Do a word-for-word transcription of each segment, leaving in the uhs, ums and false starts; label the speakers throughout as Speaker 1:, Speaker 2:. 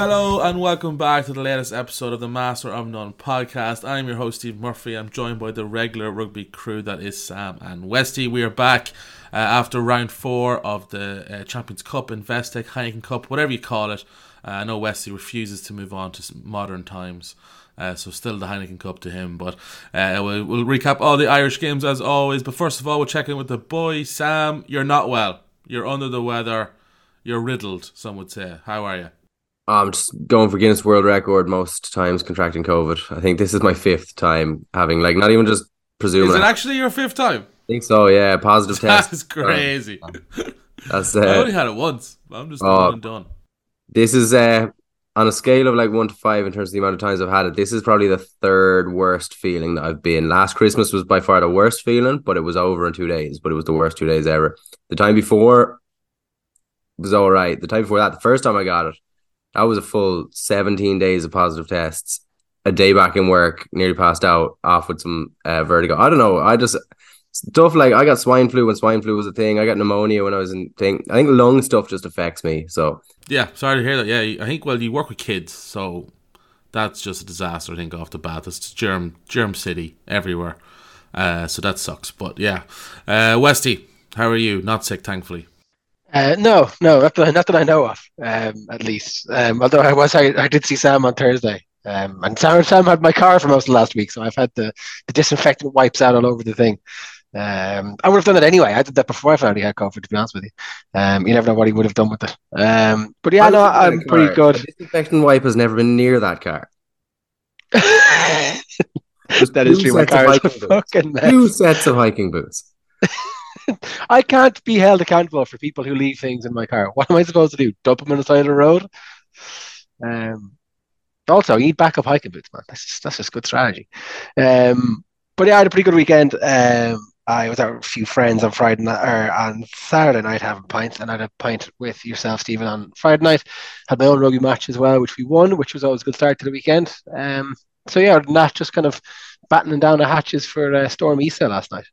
Speaker 1: Hello and welcome back to the latest episode of the Master of None podcast. I'm your host Steve Murphy. I'm joined by the regular rugby crew that is Sam and Westy. We are back uh, after round four of the uh, Champions Cup, Investec, Heineken Cup, whatever you call it. Uh, I know Westy refuses to move on to modern times, uh, so still the Heineken Cup to him. But uh, we'll, we'll recap all the Irish games as always. But first of all, we'll check in with the boy. Sam, you're not well. You're under the weather. You're riddled, some would say. How are you?
Speaker 2: I'm just going for Guinness World Record most times contracting COVID. I think this is my fifth time having, like, not even just presuming.
Speaker 1: Is it actually your fifth time?
Speaker 2: I think so, yeah. Positive test.
Speaker 1: That's crazy.
Speaker 2: That's, uh,
Speaker 1: I only had it once. I'm just
Speaker 2: oh,
Speaker 1: done and done.
Speaker 2: This is, uh, on a scale of like one to five in terms of the amount of times I've had it, this is probably the third worst feeling that I've been. Last Christmas was by far the worst feeling, but it was over in two days. But it was the worst two days ever. The time before was all right. The time before that, the first time I got it, that was a full seventeen days of positive tests. A day back in work, nearly passed out, off with some uh, vertigo. I don't know. I just stuff like I got swine flu when swine flu was a thing. I got pneumonia when I was in thing. I think lung stuff just affects me. So
Speaker 1: yeah, sorry to hear that. Yeah, I think well, you work with kids, so that's just a disaster. I think off the bat, it's germ germ city everywhere. Uh, so that sucks. But yeah, uh, Westy, how are you? Not sick, thankfully.
Speaker 3: Uh, no, no, not that, not that I know of, um, at least. Um, although I was, I, I did see Sam on Thursday. Um, and Sam, Sam had my car for most of last week, so I've had the, the disinfectant wipes out all over the thing. Um, I would have done it anyway. I did that before I found he had COVID, to be honest with you. Um, you never know what he would have done with it. Um, but yeah, no, I'm pretty good.
Speaker 2: The disinfectant wipe has never been near that car.
Speaker 3: That is true. My car is a fucking mess.
Speaker 2: Two sets of hiking boots.
Speaker 3: I can't be held accountable for people who leave things in my car. What am I supposed to do? Dump them on the side of the road? Um, also, you need backup hiking boots, man. That's just, that's just good strategy. Um, but yeah, I had a pretty good weekend. Um, I was out with a few friends on Friday night, or on Saturday night having pints, and I had a pint with yourself, Stephen, on Friday night. Had my own rugby match as well, which we won, which was always a good start to the weekend. Um, so yeah, other than that, just kind of battening down the hatches for uh, Storm Isa last night.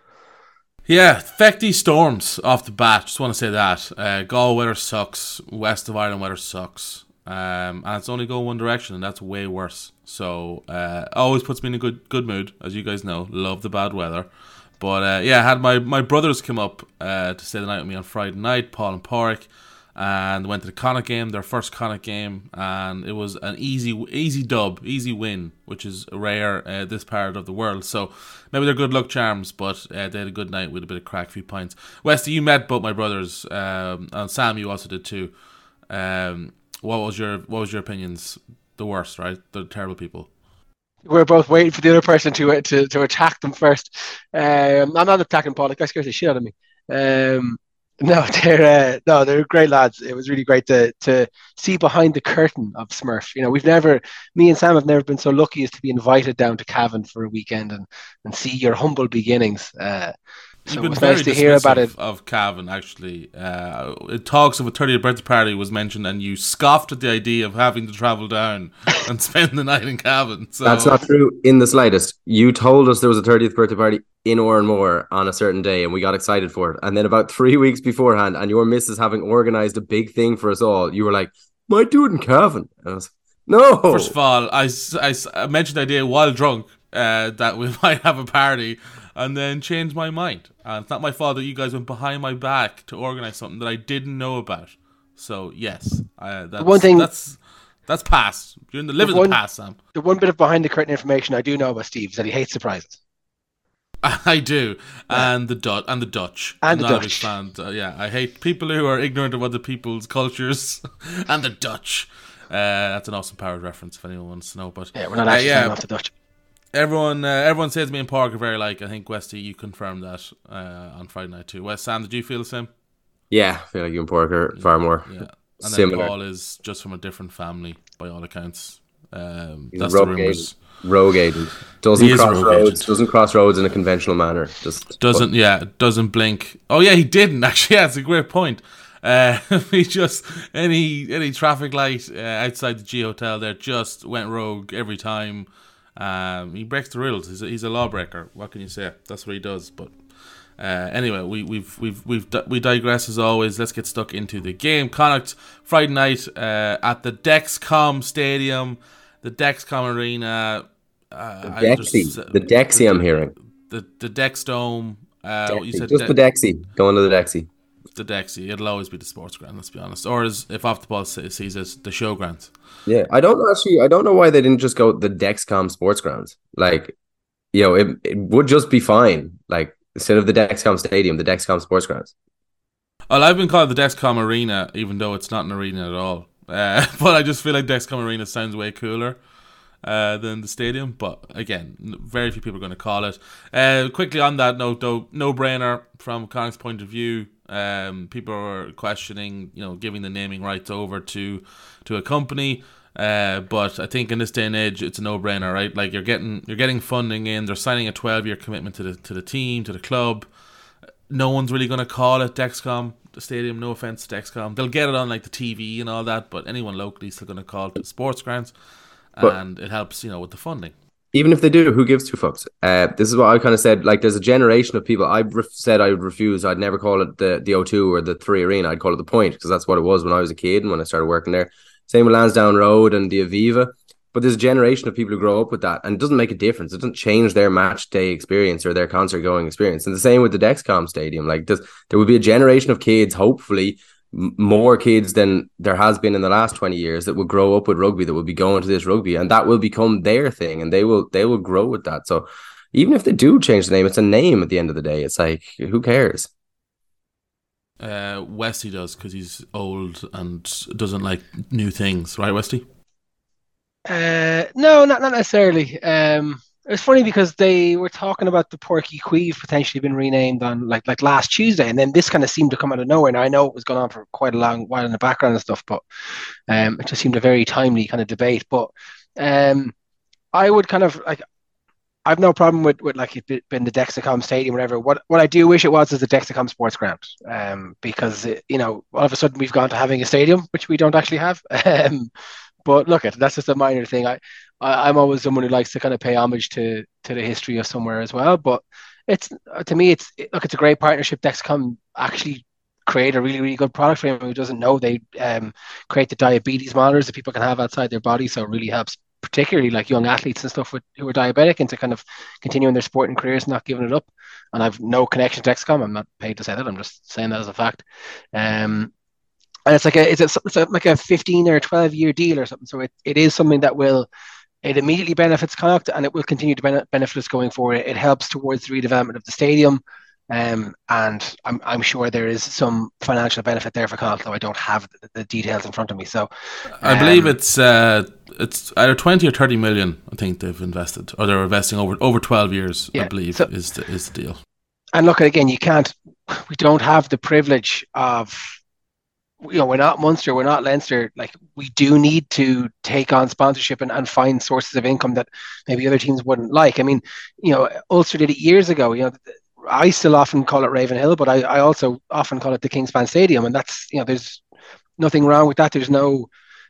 Speaker 1: Yeah, Fecty Storms off the bat. Just want to say that. Uh, Gaul weather sucks. West of Ireland weather sucks. Um, and it's only going one direction, and that's way worse. So, uh, always puts me in a good good mood, as you guys know. Love the bad weather. But, uh, yeah, I had my, my brothers come up uh, to stay the night with me on Friday night, Paul and Porrick, and went to the Connacht game, their first Connacht game, and it was an easy easy dub, easy win, which is rare uh, this part of the world. So maybe they're good luck charms, but uh, they had a good night with a bit of crack, few pints. Westy, you met both my brothers, um, and Sam, you also did too. Um, what was your what was your opinions? The worst, right? The terrible people.
Speaker 3: We're both waiting for the other person to to, to attack them first. Um, I'm not attacking Paul. That guy scares the shit out of me. Um, No, they're uh, no, they're great lads. It was really great to to see behind the curtain of Smurf. You know, we've never, me and Sam have never been so lucky as to be invited down to Cavan for a weekend and, and see your humble beginnings. Uh, so it was nice to hear about it.
Speaker 1: Of Cavan, actually, uh, talks of a thirtieth birthday party was mentioned, and you scoffed at the idea of having to travel down and spend the night in Cavan. So
Speaker 2: that's not true in the slightest. You told us there was a thirtieth birthday party in Oranmore on a certain day, and we got excited for it. And then about three weeks beforehand, and your missus having organised a big thing for us all, you were like, might do it in Cavan. And I was no.
Speaker 1: First of all, I, I, I mentioned the idea while drunk uh, that we might have a party, and then changed my mind. And it's not my fault that you guys went behind my back to organise something that I didn't know about. So yes, uh, that's,
Speaker 3: one thing,
Speaker 1: that's that's past. You're in the live of the past, Sam.
Speaker 3: The one bit of behind the curtain information I do know about Steve is that he hates surprises.
Speaker 1: I do, and the Dutch, and the Dutch,
Speaker 3: and the
Speaker 1: Not
Speaker 3: Dutch.
Speaker 1: Fan. Uh, yeah, I hate people who are ignorant of other people's cultures, and the Dutch. Uh, that's an Austin Powers reference if anyone wants to know. But
Speaker 3: yeah, we're not actually
Speaker 1: uh, yeah,
Speaker 3: off the Dutch.
Speaker 1: Everyone, uh, everyone says me and Park are very like. I think Westy, you confirmed that uh, on Friday night too. West Sam, did you feel the same?
Speaker 2: Yeah, I feel like you and Park are far more
Speaker 1: yeah. And
Speaker 2: similar.
Speaker 1: then Paul is just from a different family by all accounts. Um,
Speaker 2: He's
Speaker 1: that's
Speaker 2: rogue
Speaker 1: the rumors.
Speaker 2: agent. Rogue agent doesn't
Speaker 1: He is a
Speaker 2: cross
Speaker 1: rogue
Speaker 2: roads.
Speaker 1: agent.
Speaker 2: Doesn't cross roads in a conventional manner. Just
Speaker 1: Doesn't yeah. Doesn't blink. Oh yeah, he didn't actually. Yeah, it's a great point. Uh, he just any any traffic light uh, outside the G Hotel there just went rogue every time. Um, he breaks the rules. He's a, he's a lawbreaker. What can you say? That's what he does. But Uh, anyway, we we've we've we've we digress as always. Let's get stuck into the game. Connacht Friday night uh, at the Dexcom Stadium, the Dexcom Arena. Uh,
Speaker 2: the Dexy, just, uh, the Dexy. The, I'm hearing
Speaker 1: the the Dexdome. Uh,
Speaker 2: Dexy.
Speaker 1: You said
Speaker 2: just De- the Dexy. Going to the Dexy.
Speaker 1: The Dexy. It'll always be the sports ground. Let's be honest. Or as if Off the Ball sees it, the showground.
Speaker 2: Yeah, I don't actually. I don't know why they didn't just go the Dexcom Sports Grounds. Like, you know, it it would just be fine. Like. Instead of the Dexcom Stadium, the Dexcom Sports Grounds.
Speaker 1: Well, I've been called the Dexcom Arena, even though it's not an arena at all. Uh, but I just feel like Dexcom Arena sounds way cooler uh, than the stadium. But again, very few people are going to call it. Uh, quickly on that note, though, no-brainer from Connacht's point of view. Um, people are questioning, you know, giving the naming rights over to to a company. Uh, but I think in this day and age, it's a no-brainer, right? Like you're getting you're getting funding in. They're signing a twelve-year commitment to the to the team, to the club. No one's really going to call it Dexcom the stadium. No offense to Dexcom. They'll get it on like the T V and all that, but anyone locally is still going to call it the sports grounds, and but it helps, you know, with the funding. Even
Speaker 2: if they do, who gives two fucks? Uh, this is what I kind of said. Like, there's a generation of people. I ref- said I would refuse. I'd never call it the the O two or the Three Arena. I'd call it the Point because that's what it was when I was a kid and when I started working there. Same with Lansdowne Road and the Aviva. But there's a generation of people who grow up with that, and it doesn't make a difference. It doesn't change their match day experience or their concert going experience. And the same with the Dexcom Stadium. Like, there will be a generation of kids, hopefully m- more kids than there has been in the last twenty years, that will grow up with rugby, that will be going to this rugby, and that will become their thing, and they will they will grow with that. So even if they do change the name, it's a name at the end of the day. It's like, who cares?
Speaker 1: Uh, Westy does because he's old and doesn't like new things, right, Westy?
Speaker 3: Uh, no, not not necessarily. Um, it's funny because they were talking about the Porky Queeve potentially being renamed on like like last Tuesday, and then this kind of seemed to come out of nowhere. Now I know it was going on for quite a long while in the background and stuff, but um, it just seemed a very timely kind of debate. But um, I would kind of like. I've no problem with, with like it been the Dexcom Stadium, or whatever. What what I do wish it was is the Dexcom Sports Ground, um, because it, you know, all of a sudden we've gone to having a stadium, which we don't actually have. Um, but look, it that's just a minor thing. I, I I'm always someone who likes to kind of pay homage to to the history of somewhere as well. But it's to me, it's it, look, it's a great partnership. Dexcom actually create a really really good product for anyone who doesn't know. They um create the diabetes monitors that people can have outside their body, so it really helps, particularly like young athletes and stuff with who are diabetic, and to kind of continuing their sporting careers, not giving it up. And I've no connection to Dexcom. I'm not paid to say that. I'm just saying that as a fact. Um, and it's like a it's, a, it's a, like a fifteen or twelve year deal or something. So it, it is something that will it immediately benefits Connacht, and it will continue to ben- benefit us going forward. It helps towards the redevelopment of the stadium. Um, and I'm I'm sure there is some financial benefit there for Connacht, though I don't have the, the details in front of me. So um,
Speaker 1: I believe it's uh, it's either twenty or thirty million. I think they've invested, or they're investing over over twelve years. Yeah, I believe so, is the, is the deal.
Speaker 3: And look, again, you can't. We don't have the privilege of. You know, we're not Munster, we're not Leinster. Like, we do need to take on sponsorship and, and find sources of income that maybe other teams wouldn't like. I mean, you know, Ulster did it years ago. You know, I still often call it Ravenhill, but I, I also often call it the Kingspan Stadium, and that's, you know, there's nothing wrong with that. There's no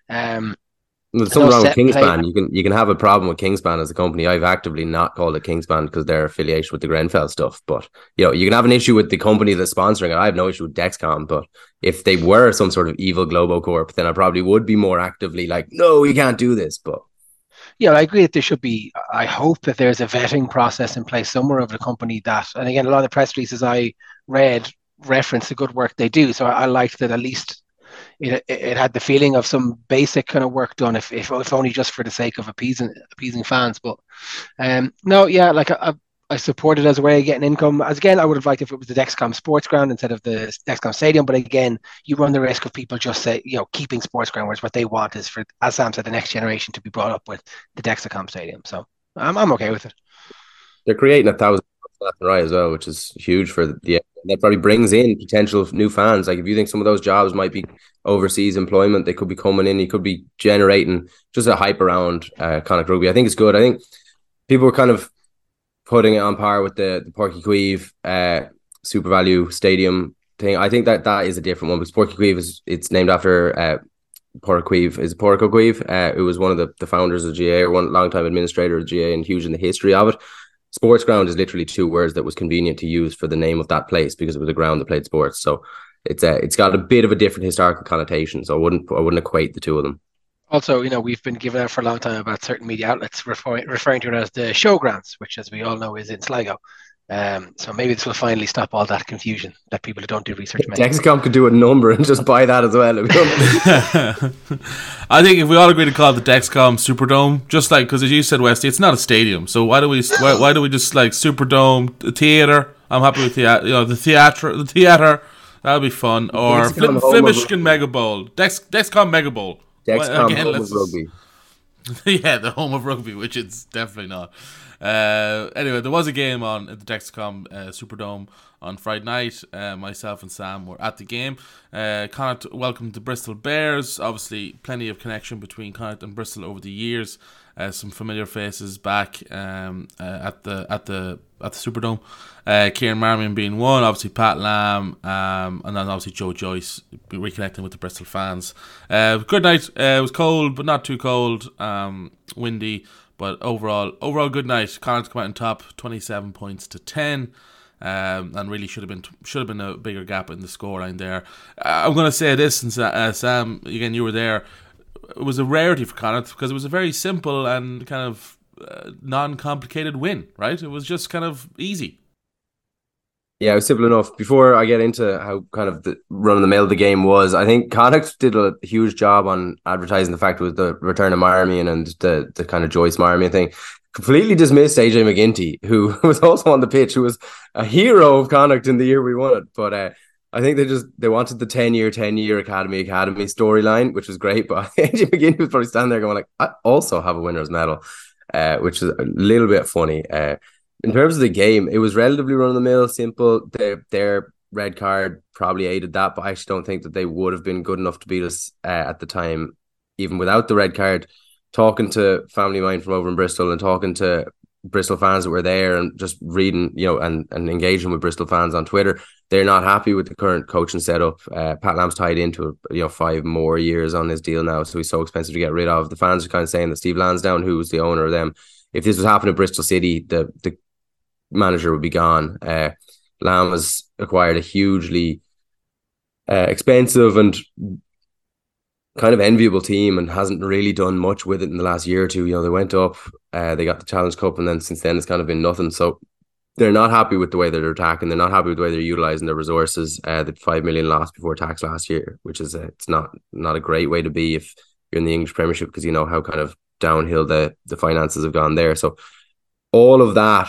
Speaker 3: um
Speaker 2: there's something no wrong with Kingspan. Play. You can you can have a problem with Kingspan as a company. I've actively not called it Kingspan because they're affiliated with the Grenfell stuff. But you know, you can have an issue with the company that's sponsoring it. I have no issue with Dexcom, but if they were some sort of evil Globo Corp, then I probably would be more actively like, no, we can't do this. But
Speaker 3: yeah, I agree that there should be. I hope that there's a vetting process in place somewhere of the company that, and again, a lot of the press releases I read reference the good work they do. So I, I liked that at least. It, it had the feeling of some basic kind of work done, if if, if only just for the sake of appeasing appeasing fans. But um, no, yeah, like I, I support it as a way of getting income. As again, I would have liked if it was the Dexcom Sports Ground instead of the Dexcom Stadium. But again, you run the risk of people just say, you know, keeping Sports Ground, whereas what they want is for, as Sam said, the next generation to be brought up with the Dexcom Stadium. So I'm I'm okay with it.
Speaker 2: They're creating a thousand left and right as well, which is huge for the. That probably brings in potential new fans. Like, if you think some of those jobs might be overseas employment, they could be coming in. You could be generating just a hype around uh, Connacht Rugby. I think it's good. I think people were kind of putting it on par with the, the Porky Queeve uh, Super Value Stadium thing. I think that that is a different one because Porky Queeve is it's named after uh, Porky Queeve is Porco Queeve, uh, who was one of the, the founders of G A A, or one long time administrator of G A A, and huge in the history of it. sports ground is literally two words that was convenient to use for the name of that place because it was a ground that played sports. So it's a, it's got a bit of a different historical connotation. So I wouldn't I wouldn't equate the two of them.
Speaker 3: Also, you know, we've been given out for a long time about certain media outlets referring, referring to it as the showgrounds, which, as we all know, is in Sligo. Um, so maybe this will finally stop all that confusion that people who don't do research make.
Speaker 2: Dexcom could do a number and just buy that as well.
Speaker 1: I think if we all agree to call it the Dexcom Superdome, just like, because as you said, Westy, it's not a stadium. So why do we why, why do we just like Superdome, the theatre? I'm happy with the you know the theatre, the theatre. That'll be fun. Or Flim, Flimishkin Mega Bowl, Dex, Dexcom Mega Bowl.
Speaker 2: Dexcom well, again, home of rugby.
Speaker 1: Yeah, the home of rugby, which it's definitely not. Uh, anyway, there was a game on at the Dexcom uh, Superdome on Friday night. Uh, myself and Sam were at the game. Uh, Connacht welcomed the Bristol Bears. Obviously, plenty of connection between Connacht and Bristol over the years. Uh, some familiar faces back um, uh, at the at the at the Superdome. Uh, Kieran Marmion being one, obviously Pat Lam, um, and then obviously Joe Joyce reconnecting with the Bristol fans. Uh, good night. Uh, it was cold, but not too cold. Um, windy, but overall, overall good night. Connacht come out on top, twenty-seven points to ten. Um, and really should have been should have been a bigger gap in the scoreline there. Uh, I'm going to say this, and uh, Sam, again, you were there. It was a rarity for Connacht because it was a very simple and kind of uh, non-complicated win, right? It was just kind of easy.
Speaker 2: Yeah, it was simple enough. Before I get into how kind of the run of the mill of the game was, I think Connacht did a huge job on advertising the fact it was the return of Marmion and the, the kind of Joyce Marmion thing. Completely dismissed A J McGinty, who was also on the pitch, who was a hero of Connacht in the year we won it. But uh, I think they just they wanted the ten-year, ten-year Academy Academy storyline, which was great. But A J McGinty was probably standing there going like, I also have a winner's medal, uh, which is a little bit funny. Uh, in terms of the game, it was relatively run-of-the-mill, simple. Their, their red card probably aided that, but I actually don't think that they would have been good enough to beat us uh, at the time, even without the red card. Talking to family of mine from over in Bristol and talking to Bristol fans that were there and just reading, you know, and, and engaging with Bristol fans on Twitter, they're not happy with the current coaching setup. Uh, Pat Lam's tied into, you know, five more years on his deal now, so he's so expensive to get rid of. The fans are kind of saying that Steve Lansdowne, who was the owner of them, if this was happening in Bristol City, the the manager would be gone. Uh, Lam has acquired a hugely uh, expensive and kind of enviable team and hasn't really done much with it in the last year or two. You know, they went up, uh, they got the Challenge Cup, and then since then it's kind of been nothing. So they're not happy with the way that they're attacking. They're not happy with the way they're utilising their resources. Uh, the five million lost before tax last year, which is a, it's not not a great way to be if you're in the English Premiership, because you know how kind of downhill the the finances have gone there. So all of that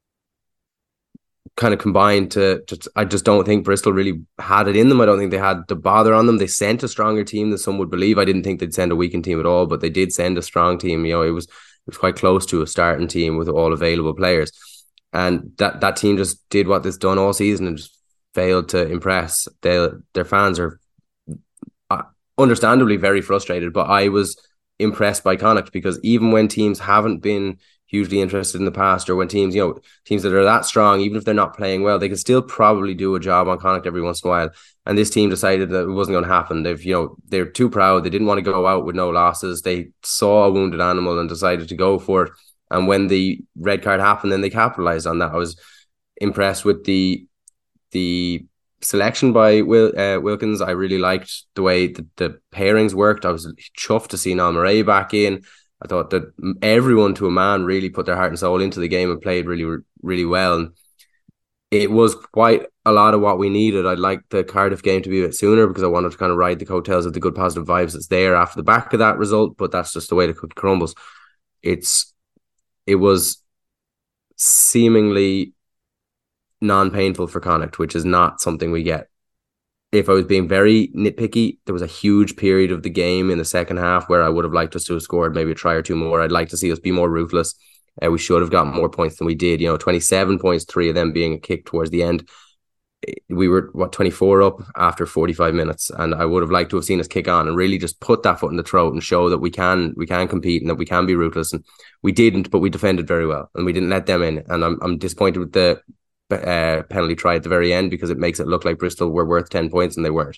Speaker 2: kind of combined to, to I just don't think Bristol really had it in them. I don't think they had the bother on them. They sent a stronger team than some would believe. I didn't think they'd send a weakened team at all, but they did send a strong team. You know, it was it was quite close to a starting team with all available players, and that that team just did what it's done all season and just failed to impress. They their fans are uh, understandably very frustrated, but I was impressed by Connacht because even when teams haven't been hugely interested in the past, or when teams, you know, teams that are that strong, even if they're not playing well, they can still probably do a job on Connacht every once in a while. And this team decided that it wasn't going to happen. They've, you know, they're too proud. They didn't want to go out with no losses. They saw a wounded animal and decided to go for it. And when the red card happened, then they capitalized on that. I was impressed with the the selection by Will uh, Wilkins. I really liked the way the, the pairings worked. I was chuffed to see Niall Murray back in. I thought that everyone to a man really put their heart and soul into the game and played really, really well. And it was quite a lot of what we needed. I'd like the Cardiff game to be a bit sooner because I wanted to kind of ride the coattails of the good positive vibes that's there after the back of that result, but that's just the way the cookie crumbles. It's it was seemingly non-painful for Connacht, which is not something we get. If I was being very nitpicky, there was a huge period of the game in the second half where I would have liked us to have scored maybe a try or two more. I'd like to see us be more ruthless. Uh, we should have gotten more points than we did. You know, twenty-seven points, three of them being a kick towards the end. We were, what, twenty-four up after forty-five minutes, and I would have liked to have seen us kick on and really just put that foot in the throat and show that we can we can compete and that we can be ruthless. And we didn't, but we defended very well and we didn't let them in. And I'm I'm disappointed with the uh, penalty try at the very end because it makes it look like Bristol were worth ten points and they weren't.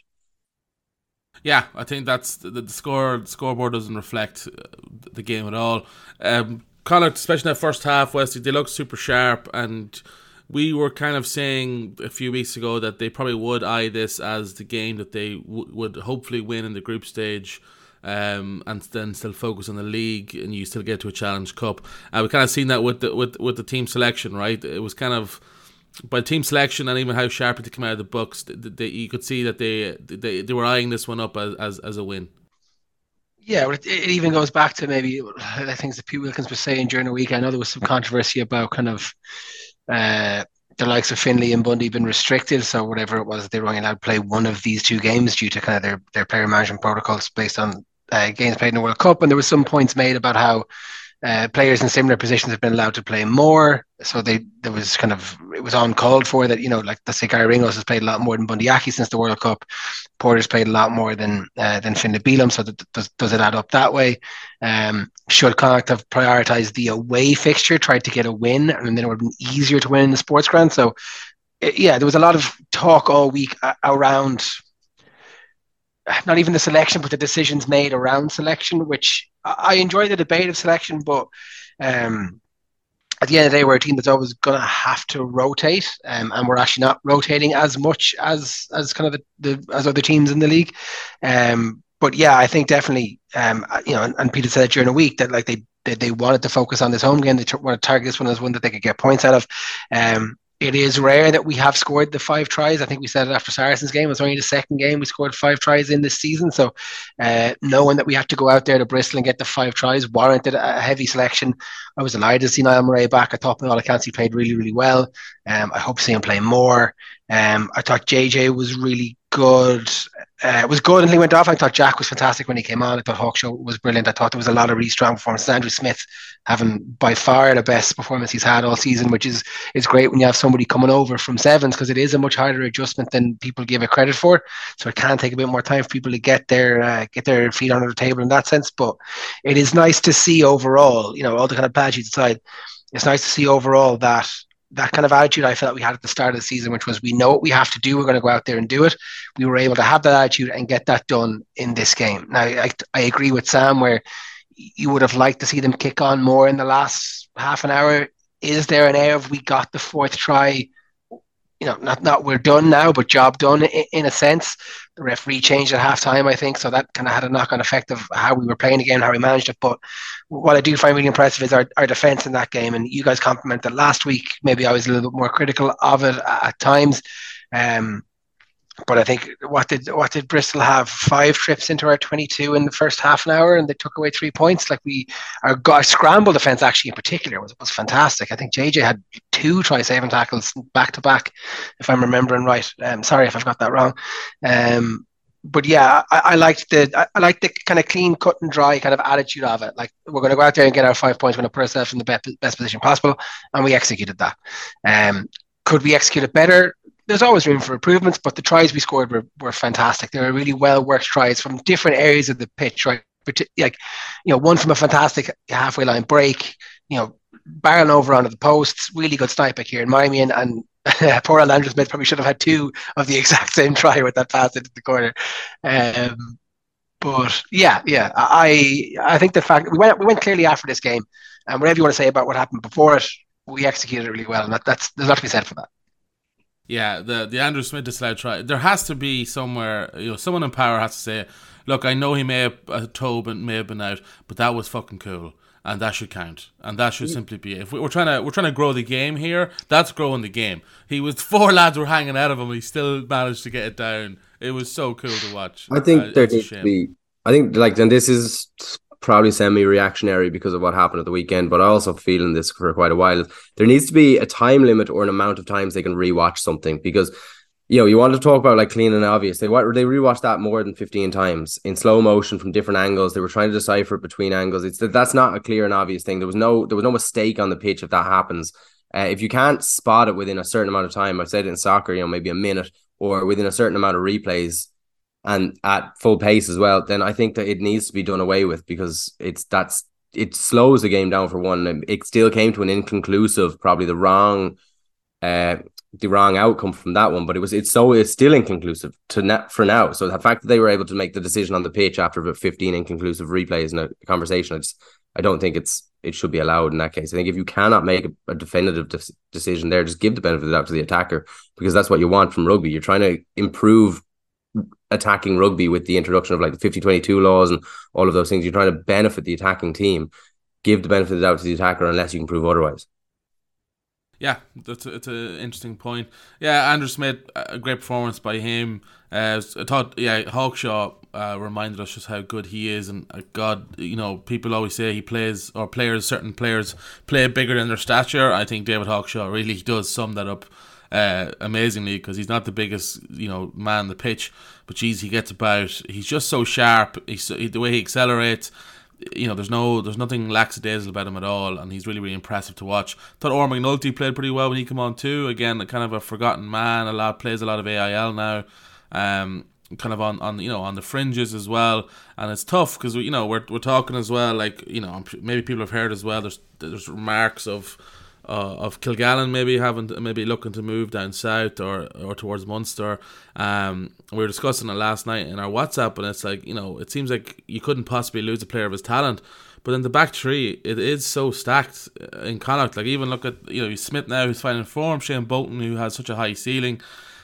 Speaker 1: Yeah, I think that's the, the score. The scoreboard doesn't reflect the game at all. Um, Connacht, especially in that first half, Wesley, they looked super sharp, and we were kind of saying a few weeks ago that they probably would eye this as the game that they w- would hopefully win in the group stage, um, and then still focus on the league, and you still get to a Challenge Cup. And we kind of seen that with the with with the team selection, right? It was kind of by team selection and even how sharply they came out of the books, they, they, you could see that they, they they were eyeing this one up as as, as a win.
Speaker 3: Yeah, well, it, it even goes back to maybe the things that Pete Wilkins was saying during the week. I know there was some controversy about kind of uh, the likes of Finlay and Bundy being restricted, so whatever it was, they were only allowed to play one of these two games due to kind of their, their player management protocols based on uh, games played in the World Cup. And there was some points made about how Uh, players in similar positions have been allowed to play more, so they there was kind of it was uncalled for that, you know, like let's say Gary Ringos has played a lot more than Bundy Aki since the World Cup. Porter's played a lot more than uh, than Finlay Bealham, so that, does does it add up that way? Um, should Connacht have prioritised the away fixture, tried to get a win, and then it would have been easier to win in the Sports Ground? So it, yeah, there was a lot of talk all week around not even the selection, but the decisions made around selection, which I enjoy the debate of selection, but um, at the end of the day, we're a team that's always going to have to rotate, um, and we're actually not rotating as much as as kind of the, the as other teams in the league. Um, but yeah, I think definitely, um, you know, and, and Peter said it during the week that like they they, they wanted to focus on this home game. They t- want to target this one as one that they could get points out of. Um, It is rare that we have scored the five tries. I think we said it after Saracens' game. It was only the second game we scored five tries in this season. So uh, knowing that we had to go out there to Bristol and get the five tries warranted a heavy selection. I was delighted to see Niall Murray back. I thought by all accounts he played really, really well. Um, I hope to see him play more. Um, I thought J J was really good. Uh, it was good until he went off. I thought Jack was fantastic when he came on. I thought Hawkshaw was brilliant. I thought there was a lot of really strong performances. Andrew Smith having by far the best performance he's had all season, which is is great when you have somebody coming over from sevens, because it is a much harder adjustment than people give it credit for. So it can take a bit more time for people to get their uh, get their feet under the table in that sense. But it is nice to see overall, you know, all the kind of bad sheets aside, it's nice to see overall that that kind of attitude I felt we had at the start of the season, which was we know what we have to do. We're going to go out there and do it. We were able to have that attitude and get that done in this game. Now, I, I agree with Sam where you would have liked to see them kick on more in the last half an hour. Is there an air of we got the fourth try? You know, not not we're done now, but job done in, in a sense. The referee changed at halftime, I think, so that kind of had a knock-on effect of how we were playing the game, how we managed it. But what I do find really impressive is our, our defence in that game, and you guys complimented last week. Maybe I was a little bit more critical of it at times. Um, But I think what did what did Bristol have? Five trips into our twenty-two in the first half an hour, and they took away three points. Like we, our, our scramble defense actually in particular was was fantastic. I think J J had two try saving tackles back to back, if I'm remembering right. Um, sorry if I've got that wrong. Um, but yeah, I, I liked the I, I liked the kind of clean, cut and dry kind of attitude of it. Like we're going to go out there and get our five points. We're going to put ourselves in the best, best position possible, and we executed that. Um, could we execute it better? There's always room for improvements, but the tries we scored were, were fantastic. They were really well worked tries from different areas of the pitch, right? Like, you know, one from a fantastic halfway line break, you know, barreling over onto the posts, really good snipe here in Marmion, and poor old Andrew Smith probably should have had two of the exact same try with that pass into the corner. Um, but yeah, yeah, I I think the fact we went we went clearly after this game, and whatever you want to say about what happened before it, we executed it really well, and that, that's there's a lot to be said for that.
Speaker 1: Yeah, the the Andrew Smith disallowed try. There has to be somewhere, you know, someone in power has to say, look, I know he may have a toe but may have been out, but that was fucking cool, and that should count, and that should simply be it. If we, we're trying to we're trying to grow the game here, that's growing the game. He was four lads were hanging out of him, he still managed to get it down. It was so cool to watch.
Speaker 2: I think
Speaker 1: uh,
Speaker 2: there needs to be. I think like, and this is probably semi-reactionary because of what happened at the weekend, but I also feeling this for quite a while. There needs to be a time limit or an amount of times they can rewatch something, because, you know, you want to talk about like clean and obvious. They they rewatched that more than fifteen times in slow motion from different angles. They were trying to decipher it between angles. It's that's not a clear and obvious thing. There was no there was no mistake on the pitch if that happens. Uh, if you can't spot it within a certain amount of time, I've said it in soccer, you know, maybe a minute or within a certain amount of replays, and at full pace as well, then I think that it needs to be done away with, because it's that's it slows the game down for one. It still came to an inconclusive, probably the wrong, uh, the wrong outcome from that one, but it was it's so it's still inconclusive to na- for now. So the fact that they were able to make the decision on the pitch after about fifteen inconclusive replays in a conversation, I just I don't think it's it should be allowed in that case. I think if you cannot make a, a definitive de- decision there, just give the benefit of the doubt to the attacker, because that's what you want from rugby. You're trying to improve attacking rugby with the introduction of like the fifty twenty-two laws and all of those things. You're trying to benefit the attacking team. Give the benefit of the doubt to the attacker unless you can prove otherwise.
Speaker 1: Yeah, that's a, it's an interesting point. Yeah, Andrew Smith, a great performance by him. Uh, I thought, yeah, Hawkshaw uh, reminded us just how good he is, and uh, God, you know, people always say he plays, or players, certain players play bigger than their stature. I think David Hawkshaw really does sum that up uh, amazingly, because he's not the biggest, you know, man on the pitch, but geez, he gets about. He's just so sharp. He's the way he accelerates. You know, there's no, there's nothing lackadaisical about him at all, and he's really, really impressive to watch. Thought Orr McNulty played pretty well when he came on too. Again, kind of a forgotten man. A lot plays a lot of A I L now, um, kind of on, on you know on the fringes as well. And it's tough because you know we're we're talking as well. Like you know, maybe people have heard as well. There's there's remarks of. Uh, of Kilgallen maybe having to, maybe looking to move down south or or towards Munster. Um, we were discussing it last night in our WhatsApp, and it's like, you know, it seems like you couldn't possibly lose a player of his talent. But in the back three, it is so stacked in Connacht. Like even look at, you know, Smith now who's finding form, Shane Bolton who has such a high ceiling.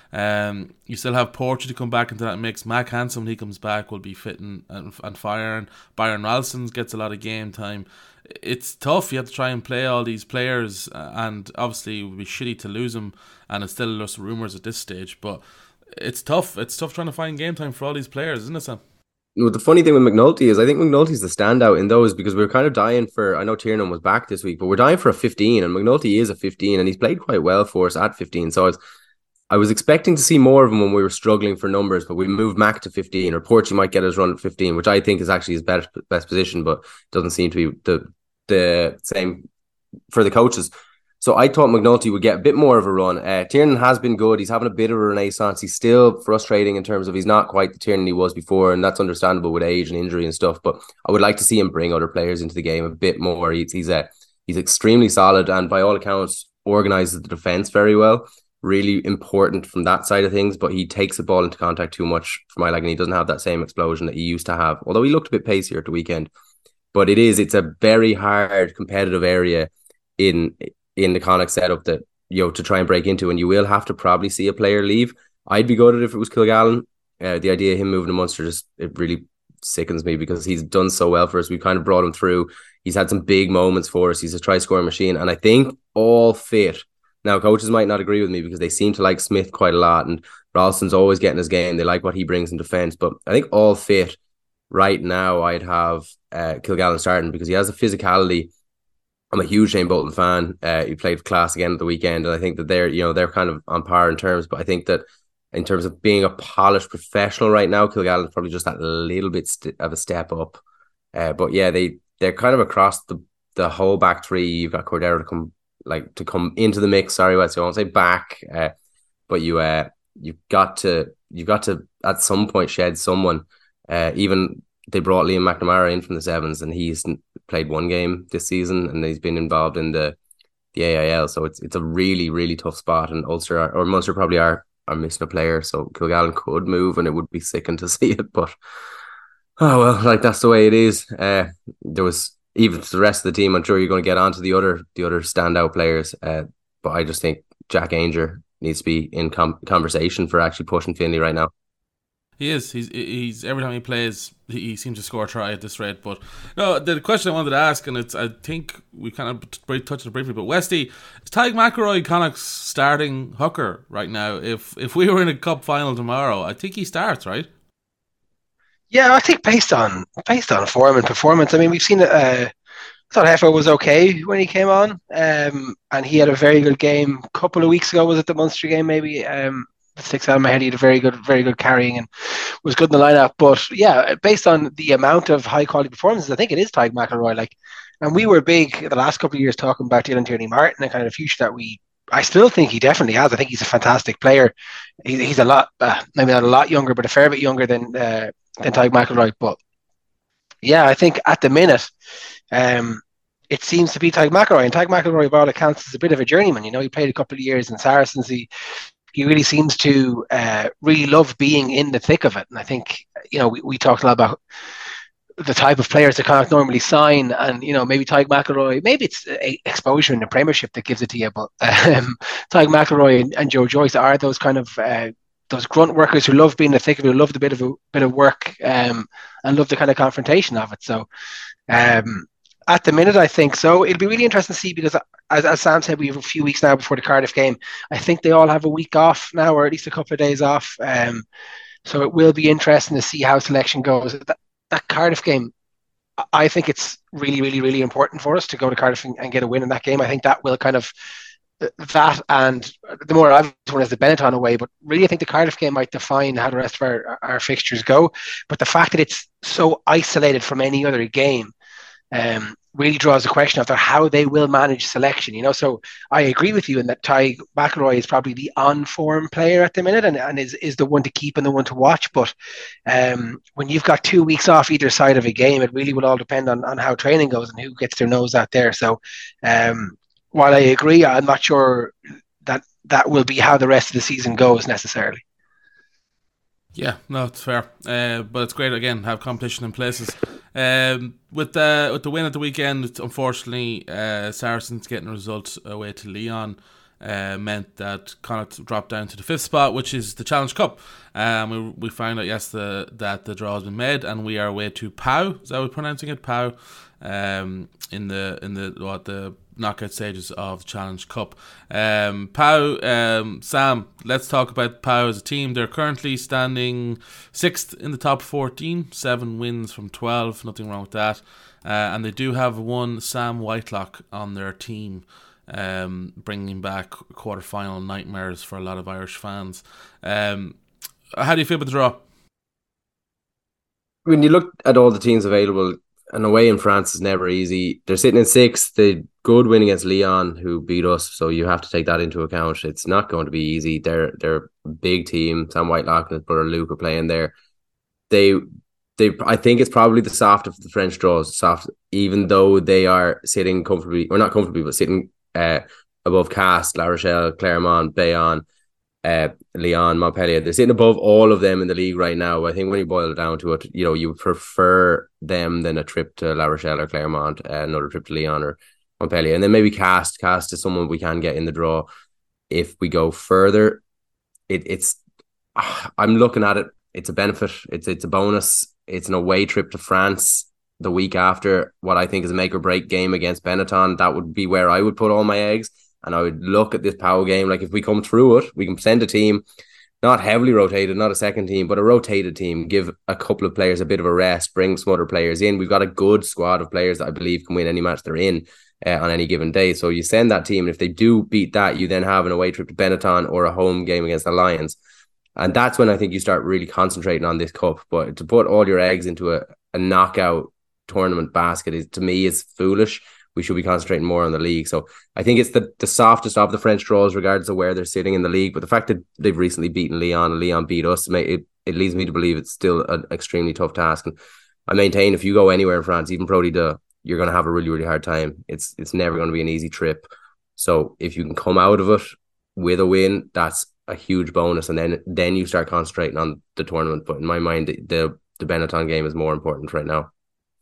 Speaker 1: Um, you still have Porter to come back into that mix. Mac Hansen when he comes back will be fitting and, and firing. Byron Ralston gets a lot of game time. It's tough. You have to try and play all these players, uh, and obviously it would be shitty to lose them, and it's still just rumours at this stage, but it's tough. It's tough trying to find game time for all these players, isn't it, Sam?
Speaker 2: You know, the funny thing with McNulty is I think McNulty's the standout in those, because we we're kind of dying for, I know Tiernan was back this week, but we're dying for a fifteen, and McNulty is a fifteen, and he's played quite well for us at fifteen, so I was I was expecting to see more of him when we were struggling for numbers, but we moved Mac to fifteen, or Porchy might get his run at fifteen, which I think is actually his best best position, but doesn't seem to be the the same for the coaches. So I thought McNulty would get a bit more of a run. Uh, Tiernan has been good. He's having a bit of a renaissance. He's still frustrating in terms of he's not quite the Tiernan he was before, and that's understandable with age and injury and stuff. But I would like to see him bring other players into the game a bit more. He's he's a he's extremely solid, and by all accounts organises the defence very well. Really important from that side of things, but he takes the ball into contact too much for my liking. He doesn't have that same explosion that he used to have, although he looked a bit pacier at the weekend. But it is, it's a very hard competitive area in in the Connacht setup that, you know, to try and break into, and you will have to probably see a player leave. I'd be gutted if it was Kilgallen. Uh, the idea of him moving to Munster just, it really sickens me, because he's done so well for us. We've kind of brought him through. He's had some big moments for us. He's a try scoring machine, and I think all fit. Now, coaches might not agree with me because they seem to like Smith quite a lot, and Ralston's always getting his game. They like what he brings in defence, but I think all fit right now, I'd have uh, Kilgallen starting, because he has a physicality. I'm a huge Shane Bolton fan. Uh, he played class again at the weekend, and I think that they're, you know, they're kind of on par in terms, but I think that in terms of being a polished professional right now, Kilgallen's probably just that little bit st- of a step up. Uh, but yeah, they, they're kind of across the, the whole back three. You've got Cordero to come like to come into the mix. Sorry, Wes, I won't say back, uh, but you uh you've got to you've got to at some point shed someone. Uh, even they brought Liam McNamara in from the sevens, and he's played one game this season, and he's been involved in the the A I L. So it's it's a really really tough spot, and Ulster are, or Munster probably are are missing a player. So Kilgallen could move, and it would be sickening to see it, but oh well, like that's the way it is. Uh, there was. Even to the rest of the team, I'm sure you're going to get on to the other the other standout players. Uh, but I just think Jack Ainger needs to be in com- conversation for actually pushing Finlay right now.
Speaker 1: He is. He's he's every time he plays, he, he seems to score a try at this rate. But no, the question I wanted to ask, and it's I think we kind of touched it briefly, but Westy, is Tadhg McElroy Connacht's starting hooker right now? If if we were in a cup final tomorrow, I think he starts, right?
Speaker 3: Yeah, I think based on based on form and performance, I mean, we've seen it. Uh, I thought Heffer was okay when he came on, um, and he had a very good game a couple of weeks ago. Was it the Munster game? Maybe um, it sticks out in my head. He had a very good, very good carrying and was good in the lineup. But yeah, based on the amount of high quality performances, I think it is Tadhg McElroy. Like, and we were big the last couple of years talking about Dylan Tierney Martin and kind of the future that we. I still think he definitely has. I think he's a fantastic player. He, he's a lot, uh, maybe not a lot younger, but a fair bit younger than. Uh, than Tadhg McElroy, but yeah, I think at the minute, um, it seems to be Tadhg McElroy, and Tadhg McElroy, by all accounts, is a bit of a journeyman. You know, he played a couple of years in Saracens. He he really seems to uh, really love being in the thick of it, and I think, you know, we, we talked a lot about the type of players that Connacht normally sign, and you know maybe Tyke McElroy, maybe it's a exposure in the Premiership that gives it to you, but um, Tyke McElroy and, and Joe Joyce are those kind of uh, those grunt workers who love being in the thick of it, who love the bit of a bit of work, um, and love the kind of confrontation of it. So um, at the minute, I think so. It'll be really interesting to see because, as, as Sam said, we have a few weeks now before the Cardiff game. I think they all have a week off now, or at least a couple of days off. Um, so it will be interesting to see how selection goes. That, that Cardiff game, I think it's really, really, really important for us to go to Cardiff and, and get a win in that game. I think that will kind of that and the more obvious one is the Benetton away, but really I think the Cardiff game might define how the rest of our, our fixtures go. But the fact that it's so isolated from any other game um, really draws the question of how they will manage selection. You know, so I agree with you in that Ty McElroy is probably the on-form player at the minute and, and is, is the one to keep and the one to watch. But um, when you've got two weeks off either side of a game, it really will all depend on, on how training goes and who gets their nose out there. So um, while I agree, I'm not sure that that will be how the rest of the season goes necessarily.
Speaker 1: Yeah, no, it's fair. Uh, but it's great, again, have competition in places. Um, with the with the win at the weekend, unfortunately, uh, Saracens getting a result away to Lyon uh, meant that Connacht dropped down to the fifth spot, which is the Challenge Cup. Um, we we found out yesterday that the draw has been made, and we are away to Pau. Is that how we're pronouncing it? Pau. Um, in the in the what the knockout stages of the Challenge Cup. Um, Pau, um, Sam, let's talk about Pau as a team. They're currently standing sixth in the top fourteen, seven wins from twelve, nothing wrong with that. Uh, and they do have one Sam Whitelock on their team, um, bringing back quarter-final nightmares for a lot of Irish fans. Um, how do you feel about the draw?
Speaker 2: When you look at all the teams available, and away in France is never easy. They're sitting in sixth. They good win against Lyon, who beat us, so you have to take that into account. It's not going to be easy. They're they're a big team. Sam Whitelock and his brother Luke are playing there. They they I think it's probably the soft of the French draws. Soft, even though they are sitting comfortably, or not comfortably, but sitting uh, above Castres, La Rochelle, Clermont, Bayonne, uh, Lyon, Montpellier. They're sitting above all of them in the league right now. I think when you boil it down to it, you know, you would prefer them than a trip to La Rochelle or Clermont, uh, another trip to Lyon or Montpellier. And then maybe Cast. Cast is someone we can get in the draw. If we go further, it, it's uh, I'm looking at it. It's a benefit. It's it's a bonus. It's an away trip to France the week after what I think is a make or break game against Benetton. That would be where I would put all my eggs. And I would look at this Pau game, like if we come through it, we can send a team, not heavily rotated, not a second team, but a rotated team, give a couple of players a bit of a rest, bring some other players in. We've got a good squad of players that I believe can win any match they're in uh, on any given day. So you send that team, and if they do beat that, you then have an away trip to Benetton or a home game against the Lions. And that's when I think you start really concentrating on this cup. But to put all your eggs into a, a knockout tournament basket is, to me, is foolish. We should be concentrating more on the league. So I think it's the, the softest of the French draws, regardless of where they're sitting in the league. But the fact that they've recently beaten Lyon and Lyon beat us, it, it leads me to believe it's still an extremely tough task. And I maintain if you go anywhere in France, even Pro D two, you're going to have a really, really hard time. It's it's never going to be an easy trip. So if you can come out of it with a win, that's a huge bonus. And then then you start concentrating on the tournament. But in my mind, the, the, the Benetton game is more important right now.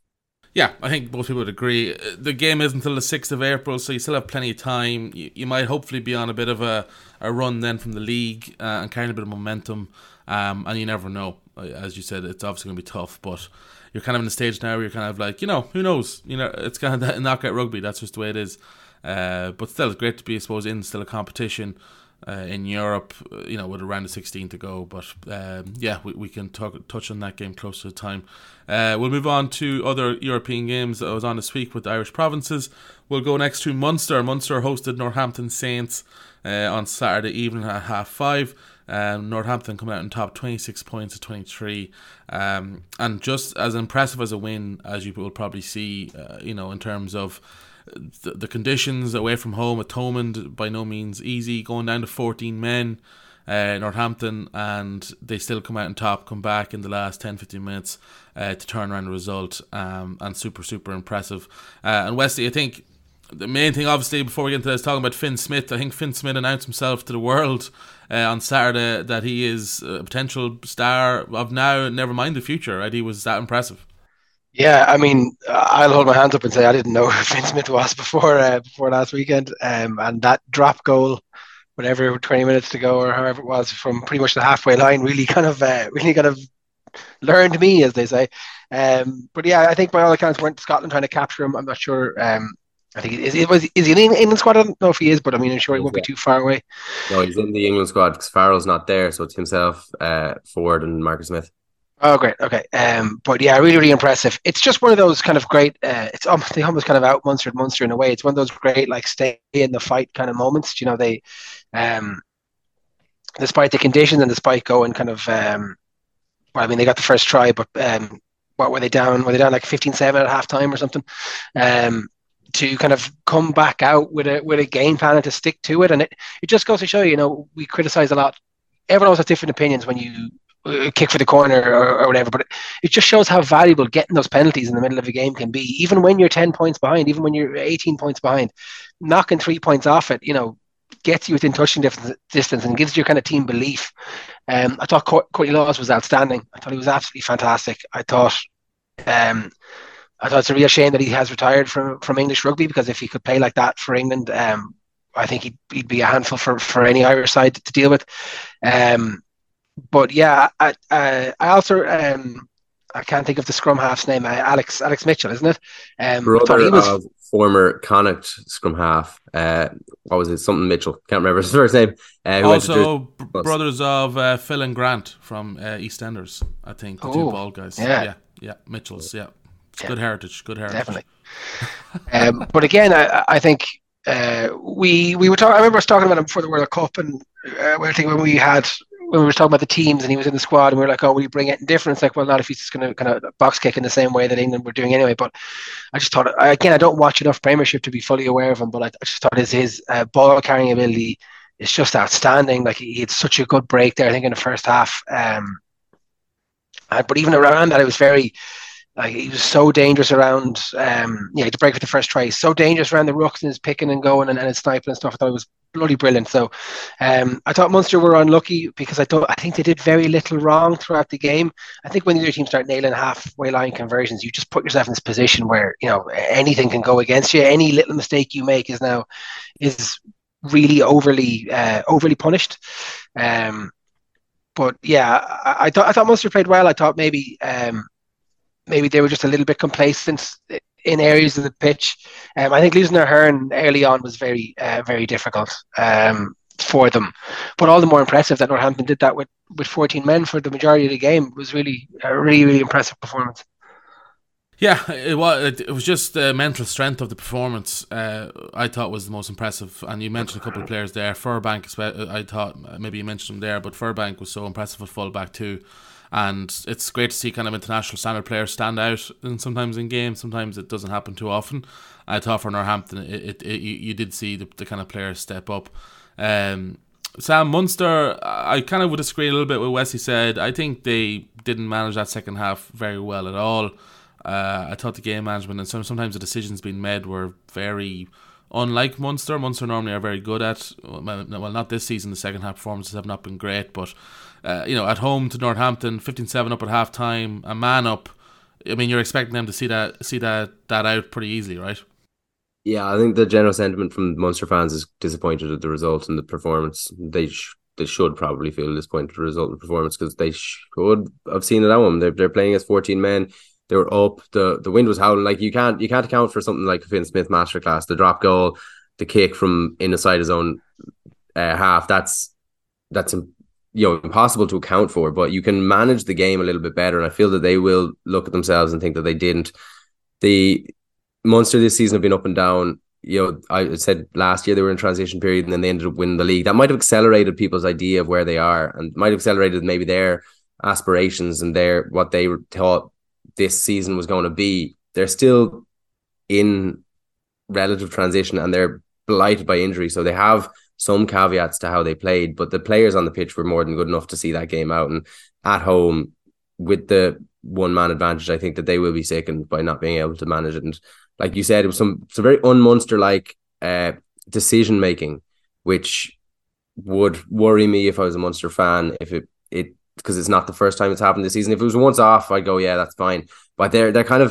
Speaker 1: Yeah, I think most people would agree. The game isn't until the sixth of April, so you still have plenty of time. You, you might hopefully be on a bit of a, a run then from the league uh, and carrying a bit of momentum. Um, and you never know. As you said, it's obviously going to be tough, but you're kind of in the stage now where you're kind of like, you know, who knows? You know, it's kind of that knockout rugby. That's just the way it is. Uh, but still, it's great to be, I suppose, in still a competition. Uh, in Europe, you know, with around the sixteen to go, but um, yeah, we, we can talk, touch on that game close to the time. Uh, we'll move on to other European games that I was on this week with the Irish provinces. We'll go next to Munster. Munster hosted Northampton Saints uh, on Saturday evening at half five. Um, Northampton coming out in top twenty-six points to twenty-three, um, and just as impressive as a win as you will probably see, uh, you know, in terms of The, the conditions away from home at Thomond, by no means easy, going down to fourteen men, uh, Northampton, and they still come out on top, come back in the last ten to fifteen minutes uh, to turn around the result, um, and super, super impressive. Uh, and Wesley, I think the main thing, obviously, before we get into this, talking about Finn Smith, I think Finn Smith announced himself to the world uh, on Saturday that he is a potential star of now, never mind the future, right? He was that impressive.
Speaker 3: Yeah, I mean, I'll hold my hands up and say I didn't know who Finn Smith was before uh, before last weekend. Um, and that drop goal, whatever, twenty minutes to go or however it was, from pretty much the halfway line, really kind of uh, really kind of learned me, as they say. Um, but yeah, I think by all accounts, weren't Scotland trying to capture him? I'm not sure. Um, I think is, is, was, is he in the England squad? I don't know if he is, but I mean, I'm sure he
Speaker 2: Yes,
Speaker 3: won't be
Speaker 2: yeah.
Speaker 3: too far away.
Speaker 2: No, he's in the England squad because Farrell's not there, so it's himself, uh, Ford, and Marcus Smith.
Speaker 3: Oh, great. Okay. Um, but yeah, really, really impressive. It's just one of those kind of great. Uh, it's almost they almost kind of out Munster Munster in a way. It's one of those great like stay in the fight kind of moments. You know, they, um, despite the conditions and despite going kind of, um, well, I mean, they got the first try, but um, what were they down? Were they down like fifteen seven at halftime or something? Um, to kind of come back out with a with a game plan and to stick to it, and it, it just goes to show you, you know, we criticize a lot. Everyone has different opinions when you uh, kick for the corner or, or whatever, but it, it just shows how valuable getting those penalties in the middle of a game can be. Even when you're ten points behind, even when you're eighteen points behind, knocking three points off it, you know, gets you within touching distance and gives you kind of team belief. Um, I thought Courtney Lawes was outstanding. I thought he was absolutely fantastic. I thought um, I thought it's a real shame that he has retired from, from English rugby, because if he could play like that for England, um, I think he'd, he'd be a handful for, for any Irish side to, to deal with. Um, but yeah, I, I, I also um, I can't think of the scrum half's name. Uh, Alex Alex Mitchell, isn't it? Um, I thought
Speaker 2: Brother
Speaker 3: he was
Speaker 2: of former Connacht scrum half, uh, what was it? Something Mitchell. Can't remember his first name. Uh, who went to
Speaker 1: Also,
Speaker 2: Jersey
Speaker 1: b-
Speaker 2: Plus.
Speaker 1: brothers of uh, Phil and Grant from uh, EastEnders, I think, the two
Speaker 3: oh
Speaker 1: bald guys.
Speaker 3: yeah
Speaker 1: Yeah, yeah, Mitchells. Yeah, it's
Speaker 3: yeah
Speaker 1: good heritage. Good heritage.
Speaker 3: definitely. Um, but again, I, I think uh, we we were talking. I remember us talking about him before the World Cup, and uh, I think when we had when we were talking about the teams and he was in the squad, and we were like, "Oh, will you bring it in different?" It's like, well, not if he's just going to kind of box kick in the same way that England were doing anyway. But I just thought, again, I don't watch enough Premiership to be fully aware of him, but I, I just thought his his uh, ball carrying ability is just outstanding. Like he, he had such a good break there, I think, in the first half. Um, uh, but even around that, it was very like he was so dangerous around. Um, yeah, to break for the first try, he's so dangerous around the rucks and his picking and going and, and his sniping and stuff. I thought it was bloody brilliant. So, um, I thought Munster were unlucky because I thought I think they did very little wrong throughout the game. I think when the other team start nailing halfway line conversions, you just put yourself in this position where you know anything can go against you. Any little mistake you make is now is really overly uh, overly punished. Um, but yeah, I, I thought I thought Munster played well. I thought maybe. Um, maybe they were just a little bit complacent in areas of the pitch. Um, I think losing their Hearn early on was very, uh, very difficult um, for them. But all the more impressive that Northampton did that with, with fourteen men for the majority of the game. It was really a really, really impressive performance.
Speaker 1: Yeah, it was. It, it was just the mental strength of the performance. Uh, I thought was the most impressive. And you mentioned a couple of players there. Furbank, I thought maybe you mentioned him there, but Furbank was so impressive at fullback too. And it's great to see kind of international standard players stand out. And sometimes in games, sometimes it doesn't happen too often. I thought for Northampton, it, it, it you, you did see the, the kind of players step up. Um, Sam, Munster, I kind of would disagree a little bit with Wesley said. I think they didn't manage that second half very well at all. Uh, I thought the game management and some, sometimes the decisions being made were very unlike Munster. Munster normally are very good at, well, not this season, the second half performances have not been great, but uh, you know, at home to Northampton, fifteen seven up at half time, a man up. I mean, you're expecting them to see that see that, that out pretty easily, right?
Speaker 2: Yeah, I think the general sentiment from Munster fans is disappointed at the result and the performance. They sh- they should probably feel disappointed at the result and the performance because they should have seen it at them. They're, they're playing as fourteen men. They were up. The the wind was howling. Like you can't you can't account for something like a Finn Smith masterclass. The drop goal, the kick from inside his own uh, half. That's that's you know impossible to account for. But you can manage the game a little bit better. And I feel that they will look at themselves and think that they didn't. The Munster this season have been up and down. You know, I said last year they were in transition period and then they ended up winning the league. That might have accelerated people's idea of where they are and might have accelerated maybe their aspirations and their what they thought this season was going to be. They're still in relative transition and they're blighted by injury. So they have some caveats to how they played, but the players on the pitch were more than good enough to see that game out. And at home with the one man advantage, I think that they will be sickened by not being able to manage it. And like you said, it was some, some very un-Munster like uh, decision making, which would worry me if I was a Munster fan, if it, it, because it's not the first time it's happened this season. If it was once off, I'd go, yeah, that's fine. But they're they're kind of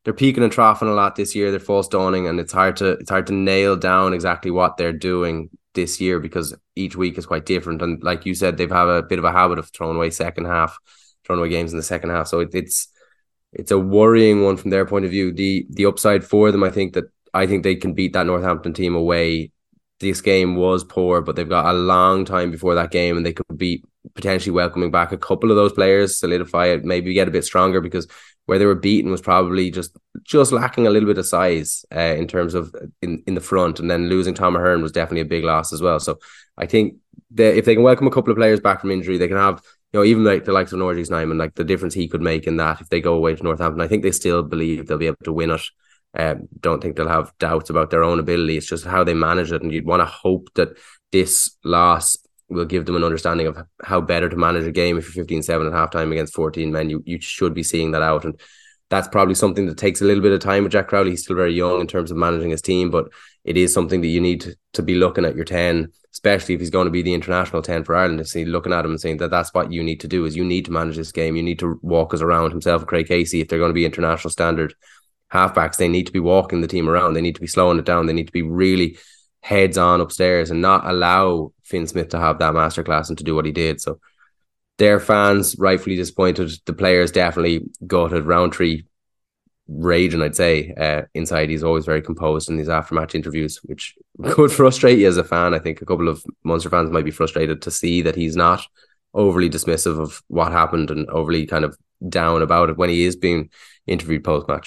Speaker 2: they're peaking and troughing a lot this year. They're false dawning, and it's hard to it's hard to nail down exactly what they're doing this year because each week is quite different. And like you said, they've had a bit of a habit of throwing away second half, throwing away games in the second half. So it, it's it's a worrying one from their point of view. The the upside for them, I think that I think they can beat that Northampton team away. This game was poor, but they've got a long time before that game, and they could be potentially welcoming back a couple of those players, solidify it, maybe get a bit stronger, because where they were beaten was probably just just lacking a little bit of size uh, in terms of in, in the front, and then losing Tom Ahern was definitely a big loss as well. So I think that if they can welcome a couple of players back from injury, they can have, you know, even like the likes of Norgis Nyman, like the difference he could make in that if they go away to Northampton. I think they still believe they'll be able to win it. Um, don't think they'll have doubts about their own ability. It's just how they manage it, and you'd want to hope that this loss will give them an understanding of how better to manage a game. If you're fifteen seven at halftime against fourteen men, you, you should be seeing that out, and that's probably something that takes a little bit of time with Jack Crowley. He's still very young in terms of managing his team, but it is something that you need to, to be looking at your ten, especially if he's going to be the international ten for Ireland, and see, looking at him and saying that that's what you need to do, is you need to manage this game. You need to walk us around, himself and Craig Casey. If they're going to be international standard halfbacks, they need to be walking the team around. They need to be slowing it down. They need to be really heads on upstairs and not allow Finn Smith to have that masterclass and to do what he did. So their fans rightfully disappointed. The players definitely gutted. Roundtree raging, I'd say. Uh, inside, he's always very composed in these after-match interviews, which could frustrate you as a fan. I think a couple of Munster fans might be frustrated to see that he's not overly dismissive of what happened and overly kind of down about it when he is being interviewed post-match.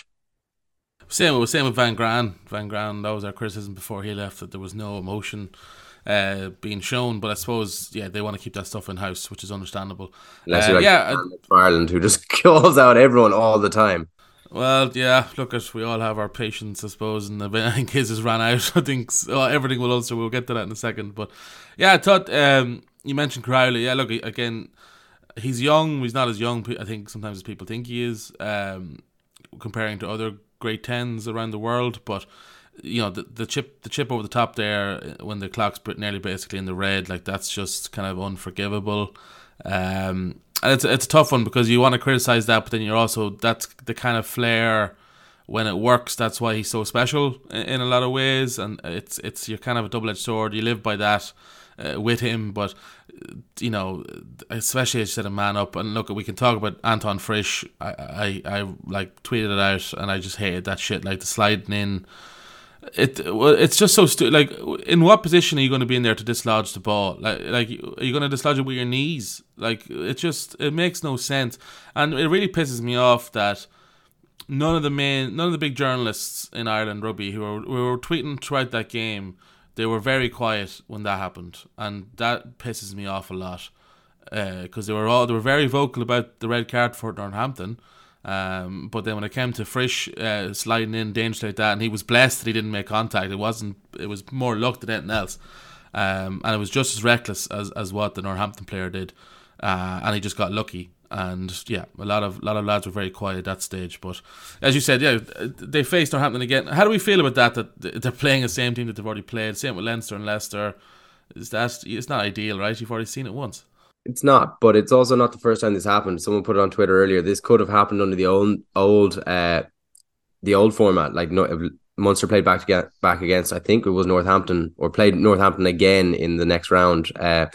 Speaker 1: Same, same with Van Gran. Van Gran, that was our criticism before he left, that there was no emotion uh, being shown. But I suppose, yeah, they want to keep that stuff in house, which is understandable.
Speaker 2: Unless
Speaker 1: uh,
Speaker 2: you're like
Speaker 1: yeah,
Speaker 2: Ireland, who just calls out everyone all the time.
Speaker 1: Well, yeah, look, at we all have our patience, I suppose, and I think his has ran out. I think oh, everything will also. We'll get to that in a second. But yeah, I thought um, you mentioned Crowley. Yeah, look, again, he's young. He's not as young, I think, sometimes as people think he is, um, comparing to other grade tens around the world. But you know, the the chip the chip over the top there when the clock's nearly basically in the red, like that's just kind of unforgivable. Um, and it's it's a tough one because you want to criticize that, but then you're also, that's the kind of flair when it works. That's why he's so special in, in a lot of ways, and it's it's you're kind of a double edged sword. You live by that uh, with him, but you know, especially as you said, a man up. And look, we can talk about Anton Frisch. I I, I like tweeted it out, and I just hated that shit. Like the sliding in. It well, it's just so stupid. Like, in what position are you going to be in there to dislodge the ball? Like, like are you going to dislodge it with your knees? Like, it just it makes no sense, and it really pisses me off that none of the main, none of the big journalists in Ireland rugby who were, who were tweeting throughout that game, they were very quiet when that happened, and that pisses me off a lot because uh, they were all they were very vocal about the red card for Northampton. Um, but then when it came to Frisch uh, sliding in dangerously like that, and he was blessed that he didn't make contact. It wasn't. It was more luck than anything else, um, and it was just as reckless as, as what the Northampton player did, uh, and he just got lucky. And yeah, a lot of a lot of lads were very quiet at that stage. But as you said, yeah, they faced Northampton again. How do we feel about that? That they're playing the same team that they've already played. Same with Leinster and Leicester. Is that it's not ideal, right? You've already seen it once.
Speaker 2: It's not, but it's also not the first time this happened. Someone put it on Twitter earlier. This could have happened under the old, old, uh, the old format. Like no, Munster played back to get back against. I think it was Northampton, or played Northampton again in the next round. Uh,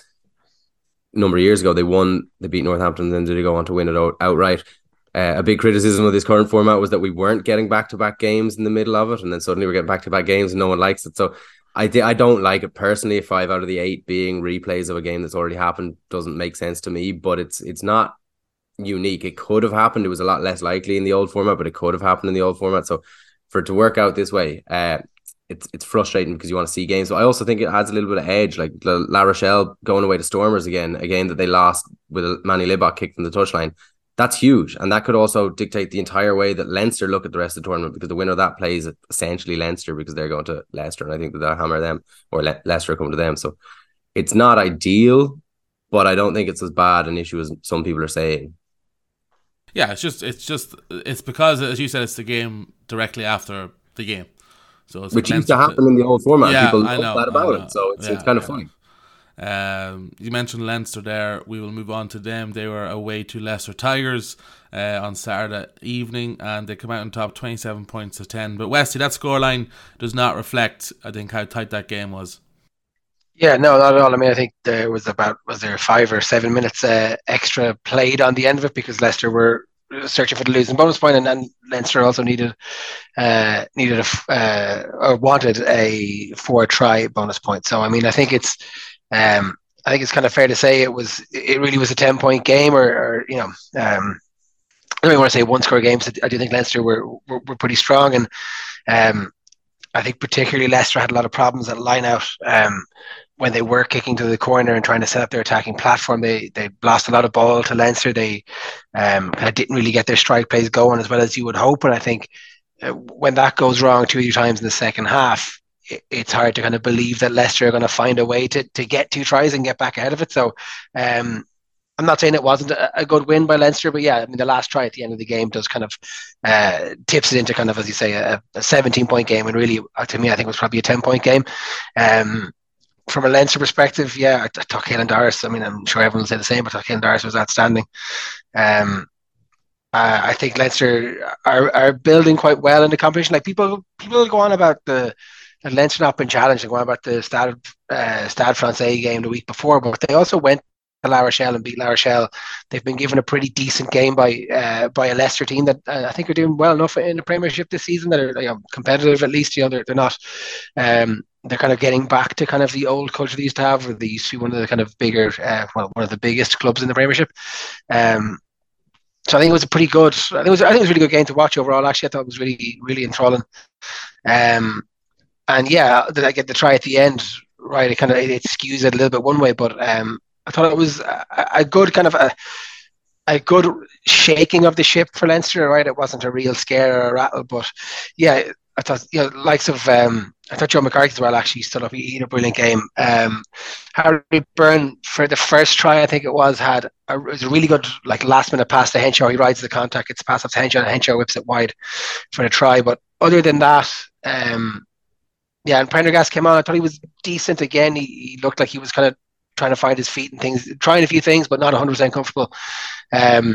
Speaker 2: a number of years ago, they won. They beat Northampton, then did they go on to win it out, outright? Uh, a big criticism of this current format was that we weren't getting back to back games in the middle of it, and then suddenly we're getting back to back games, and no one likes it. So. I, I don't like it personally. Five out of the eight being replays of a game that's already happened doesn't make sense to me, but it's it's not unique. It could have happened. It was a lot less likely in the old format, but it could have happened in the old format. So for it to work out this way, uh, it's it's frustrating because you want to see games. So I also think it adds a little bit of edge, like La Rochelle going away to Stormers again, a game that they lost with a Manny Libbok kick from the touchline. That's huge, and that could also dictate the entire way that Leinster look at the rest of the tournament, because the winner of that plays essentially Leinster, because they're going to Leicester, and I think that they'll hammer them, or Le- Leicester come to them. So it's not ideal, but I don't think it's as bad an issue as some people are saying.
Speaker 1: Yeah, it's just it's just it's because, as you said, it's the game directly after the game, so it's
Speaker 2: which used to happen to, in the old format.
Speaker 1: Yeah,
Speaker 2: people
Speaker 1: I know
Speaker 2: that about
Speaker 1: I know.
Speaker 2: it, so it's
Speaker 1: yeah,
Speaker 2: it's kind of
Speaker 1: yeah.
Speaker 2: funny.
Speaker 1: Um, you mentioned Leinster there. We will move on to them. They were away to Leicester Tigers uh, on Saturday evening, and they come out on top twenty-seven points to ten. But Westy, that scoreline does not reflect, I think, how tight that game was.
Speaker 3: Yeah, no, not at all. I mean, I think there was about, was there five or seven minutes uh, extra played on the end of it because Leicester were searching for the losing bonus point, and then Leinster also needed uh, needed a, uh, or wanted a four try bonus point. So I mean, I think it's um, I think it's kind of fair to say it was it really was a ten point game, or, or you know, um, I don't even want to say one score games. I do think Leinster were were, were pretty strong, and um, I think particularly Leicester had a lot of problems at line out. Um, when they were kicking to the corner and trying to set up their attacking platform, they they lost a lot of ball to Leinster. They um, kind of didn't really get their strike plays going as well as you would hope. And I think uh, when that goes wrong two or three times in the second half, it, it's hard to kind of believe that Leicester are going to find a way to to get two tries and get back ahead of it. So um, I'm not saying it wasn't a, a good win by Leinster, but yeah, I mean, the last try at the end of the game does kind of uh, tips it into kind of, as you say, a, a seventeen point game. And really, uh, to me, I think it was probably a ten point game. Um, From a Leinster perspective, yeah, I, I thought Caelan Doris, I mean, I'm sure everyone will say the same, but I thought Caelan Doris was outstanding. Um, uh, I think Leinster are, are building quite well in the competition. Like people people go on about the, the Leinster not been challenged, and go on about the Stade, uh, Stade Francais game the week before, but they also went to La Rochelle and beat La Rochelle. They've been given a pretty decent game by uh, by a Leicester team that uh, I think are doing well enough in the Premiership this season, that are, you know, competitive at least. You know, they're, they're not... Um, they're kind of getting back to kind of the old culture they used to have, where they used to be one of the kind of bigger, uh, well, one of the biggest clubs in the Premiership. Um, so I think it was a pretty good, I think it was, I think it was a really good game to watch overall. Actually, I thought it was really, really enthralling. Um, and yeah, did I get the try at the end? Right, it kind of it, it skews it a little bit one way, but um, I thought it was a, a good kind of a, a good shaking of the ship for Leinster. Right, it wasn't a real scare or a rattle, but yeah. I thought, you know, likes of, um, I thought Joe McCarthy as well actually stood up. He, he had a brilliant game. Um, Harry Byrne, for the first try, I think it was, had a, it was a really good, like, last minute pass to Henshaw. He rides the contact, it's pass up to Henshaw, and Henshaw whips it wide for the try. But other than that, um, yeah, and Prendergast came on. I thought he was decent again. He, he looked like he was kind of trying to find his feet and things, trying a few things, but not one hundred percent comfortable. Um,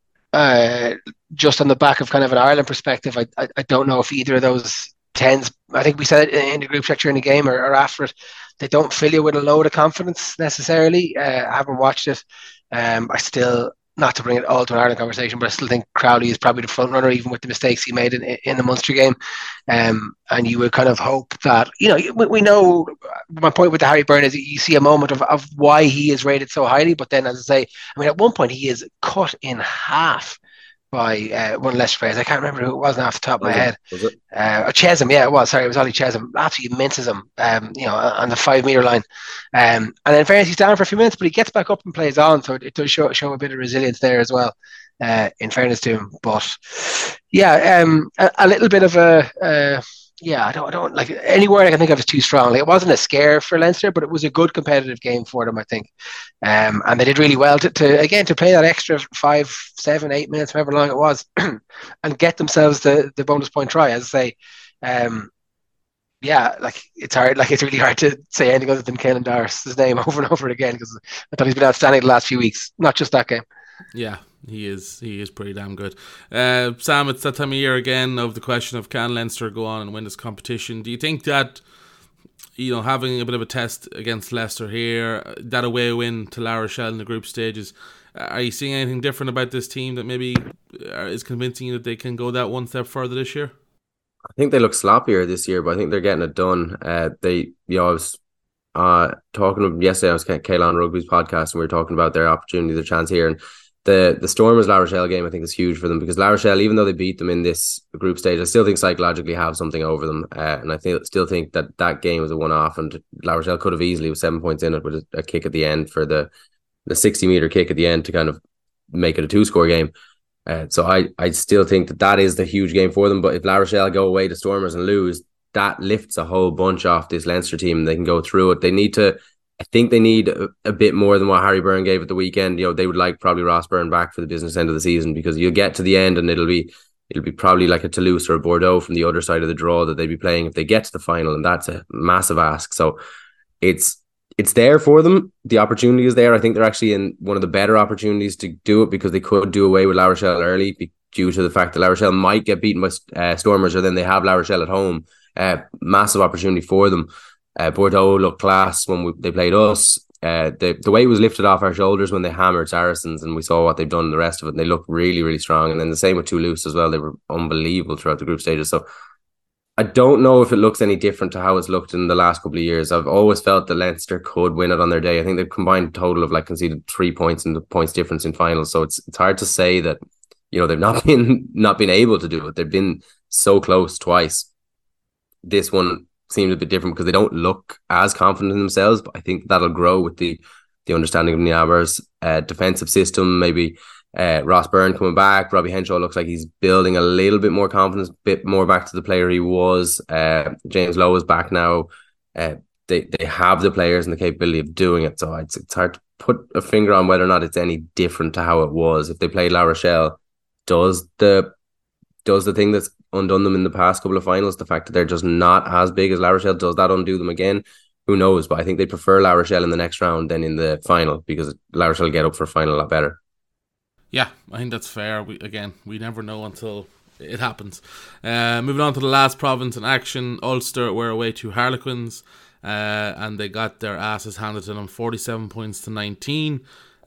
Speaker 3: Uh, just on the back of kind of an Ireland perspective, I, I I don't know if either of those tens, I think we said it in the group chat during the game or, or after it, they don't fill you with a load of confidence necessarily. Uh, I haven't watched it. Um, I still, not to bring it all to an Ireland conversation, but I still think Crowley is probably the front runner, even with the mistakes he made in, in the Munster game. Um, and you would kind of hope that, you know, we, we know, my point with the Harry Byrne is you see a moment of, of why he is rated so highly, but then, as I say, I mean, at one point he is cut in half by uh, one of Leicester players. I can't remember who it was now off the top of my head.
Speaker 2: Was it?
Speaker 3: Uh, Chesham, yeah, it was. Sorry, it was Ollie Chesham. Absolutely minces him, um, you know, on the five metre line. Um, and then, in fairness, he's down for a few minutes, but he gets back up and plays on. So it, it does show show a bit of resilience there as well. Uh, in fairness to him, but yeah, um, a, a little bit of a. Uh, Yeah, I don't, I don't like any word I can think of is too strong. Like, it wasn't a scare for Leinster, but it was a good competitive game for them, I think. Um, and they did really well to, to again to play that extra five, seven, eight minutes, however long it was, and get themselves the, the bonus point try. As I say, um, yeah, like it's hard, like it's really hard to say anything other than Caelan Doris' name over and over again, because I thought he's been outstanding the last few weeks, not just that game.
Speaker 1: Yeah, he is. He is pretty damn good. Uh, Sam, it's that time of year again of the question of, can Leinster go on and win this competition? Do you think that, you know, having a bit of a test against Leicester here, that away win to La Rochelle in the group stages, are you seeing anything different about this team that maybe is convincing you that they can go that one step further this year?
Speaker 2: I think they look sloppier this year, but I think they're getting it done. Uh, they, you know, I was uh, talking to them yesterday. I was at Kaelan Rugby's podcast, and we were talking about their opportunity, their chance here, and The the Stormers La Rochelle game I think is huge for them, because La Rochelle, even though they beat them in this group stage, I still think psychologically have something over them, uh, and I think still think that that game was a one-off, and La Rochelle could have easily, with seven points in it, with a, a kick at the end for the the sixty meter kick at the end to kind of make it a two score game. Uh, so I I still think that that is the huge game for them. But if La Rochelle go away to Stormers and lose, that lifts a whole bunch off this Leinster team. They can go through it. They need to. I think they need a, a bit more than what Harry Byrne gave at the weekend. You know, they would like probably Ross Byrne back for the business end of the season, because you'll get to the end and it'll be it'll be probably like a Toulouse or a Bordeaux from the other side of the draw that they'd be playing if they get to the final, and that's a massive ask. So it's it's there for them. The opportunity is there. I think they're actually in one of the better opportunities to do it because they could do away with La Rochelle early be, due to the fact that La Rochelle might get beaten by uh, Stormers, or then they have La Rochelle at home. Uh, massive opportunity for them. Uh, Bordeaux looked class when we, they played us. Uh, the the weight was lifted off our shoulders when they hammered Saracens, and we saw what they've done in the rest of it. And they look really, really strong. And then the same with Toulouse as well. They were unbelievable throughout the group stages. So I don't know if it looks any different to how it's looked in the last couple of years. I've always felt that Leinster could win it on their day. I think they've combined total of like conceded three points in the points difference in finals. So it's it's hard to say that, you know, they've not been not been able to do it. They've been so close twice. This one seems a bit different because they don't look as confident in themselves, but I think that'll grow with the the understanding of Niamber's uh, defensive system. Maybe uh, Ross Byrne coming back. Robbie Henshaw looks like he's building a little bit more confidence, a bit more back to the player he was. Uh, James Lowe is back now. Uh, they they have the players and the capability of doing it, so it's it's hard to put a finger on whether or not it's any different to how it was. If they played La Rochelle, does the does the thing that's undone them in the past couple of finals, the fact that they're just not as big as La Rochelle, does that undo them again? Who knows? But I think they prefer La Rochelle in the next round than in the final because La Rochelle get up for a final a lot better.
Speaker 1: Yeah, I think that's fair. We, again, we never know until it happens. Uh, moving on to the last province in action, Ulster were away to Harlequins, uh, and they got their asses handed to them, forty-seven points to nineteen.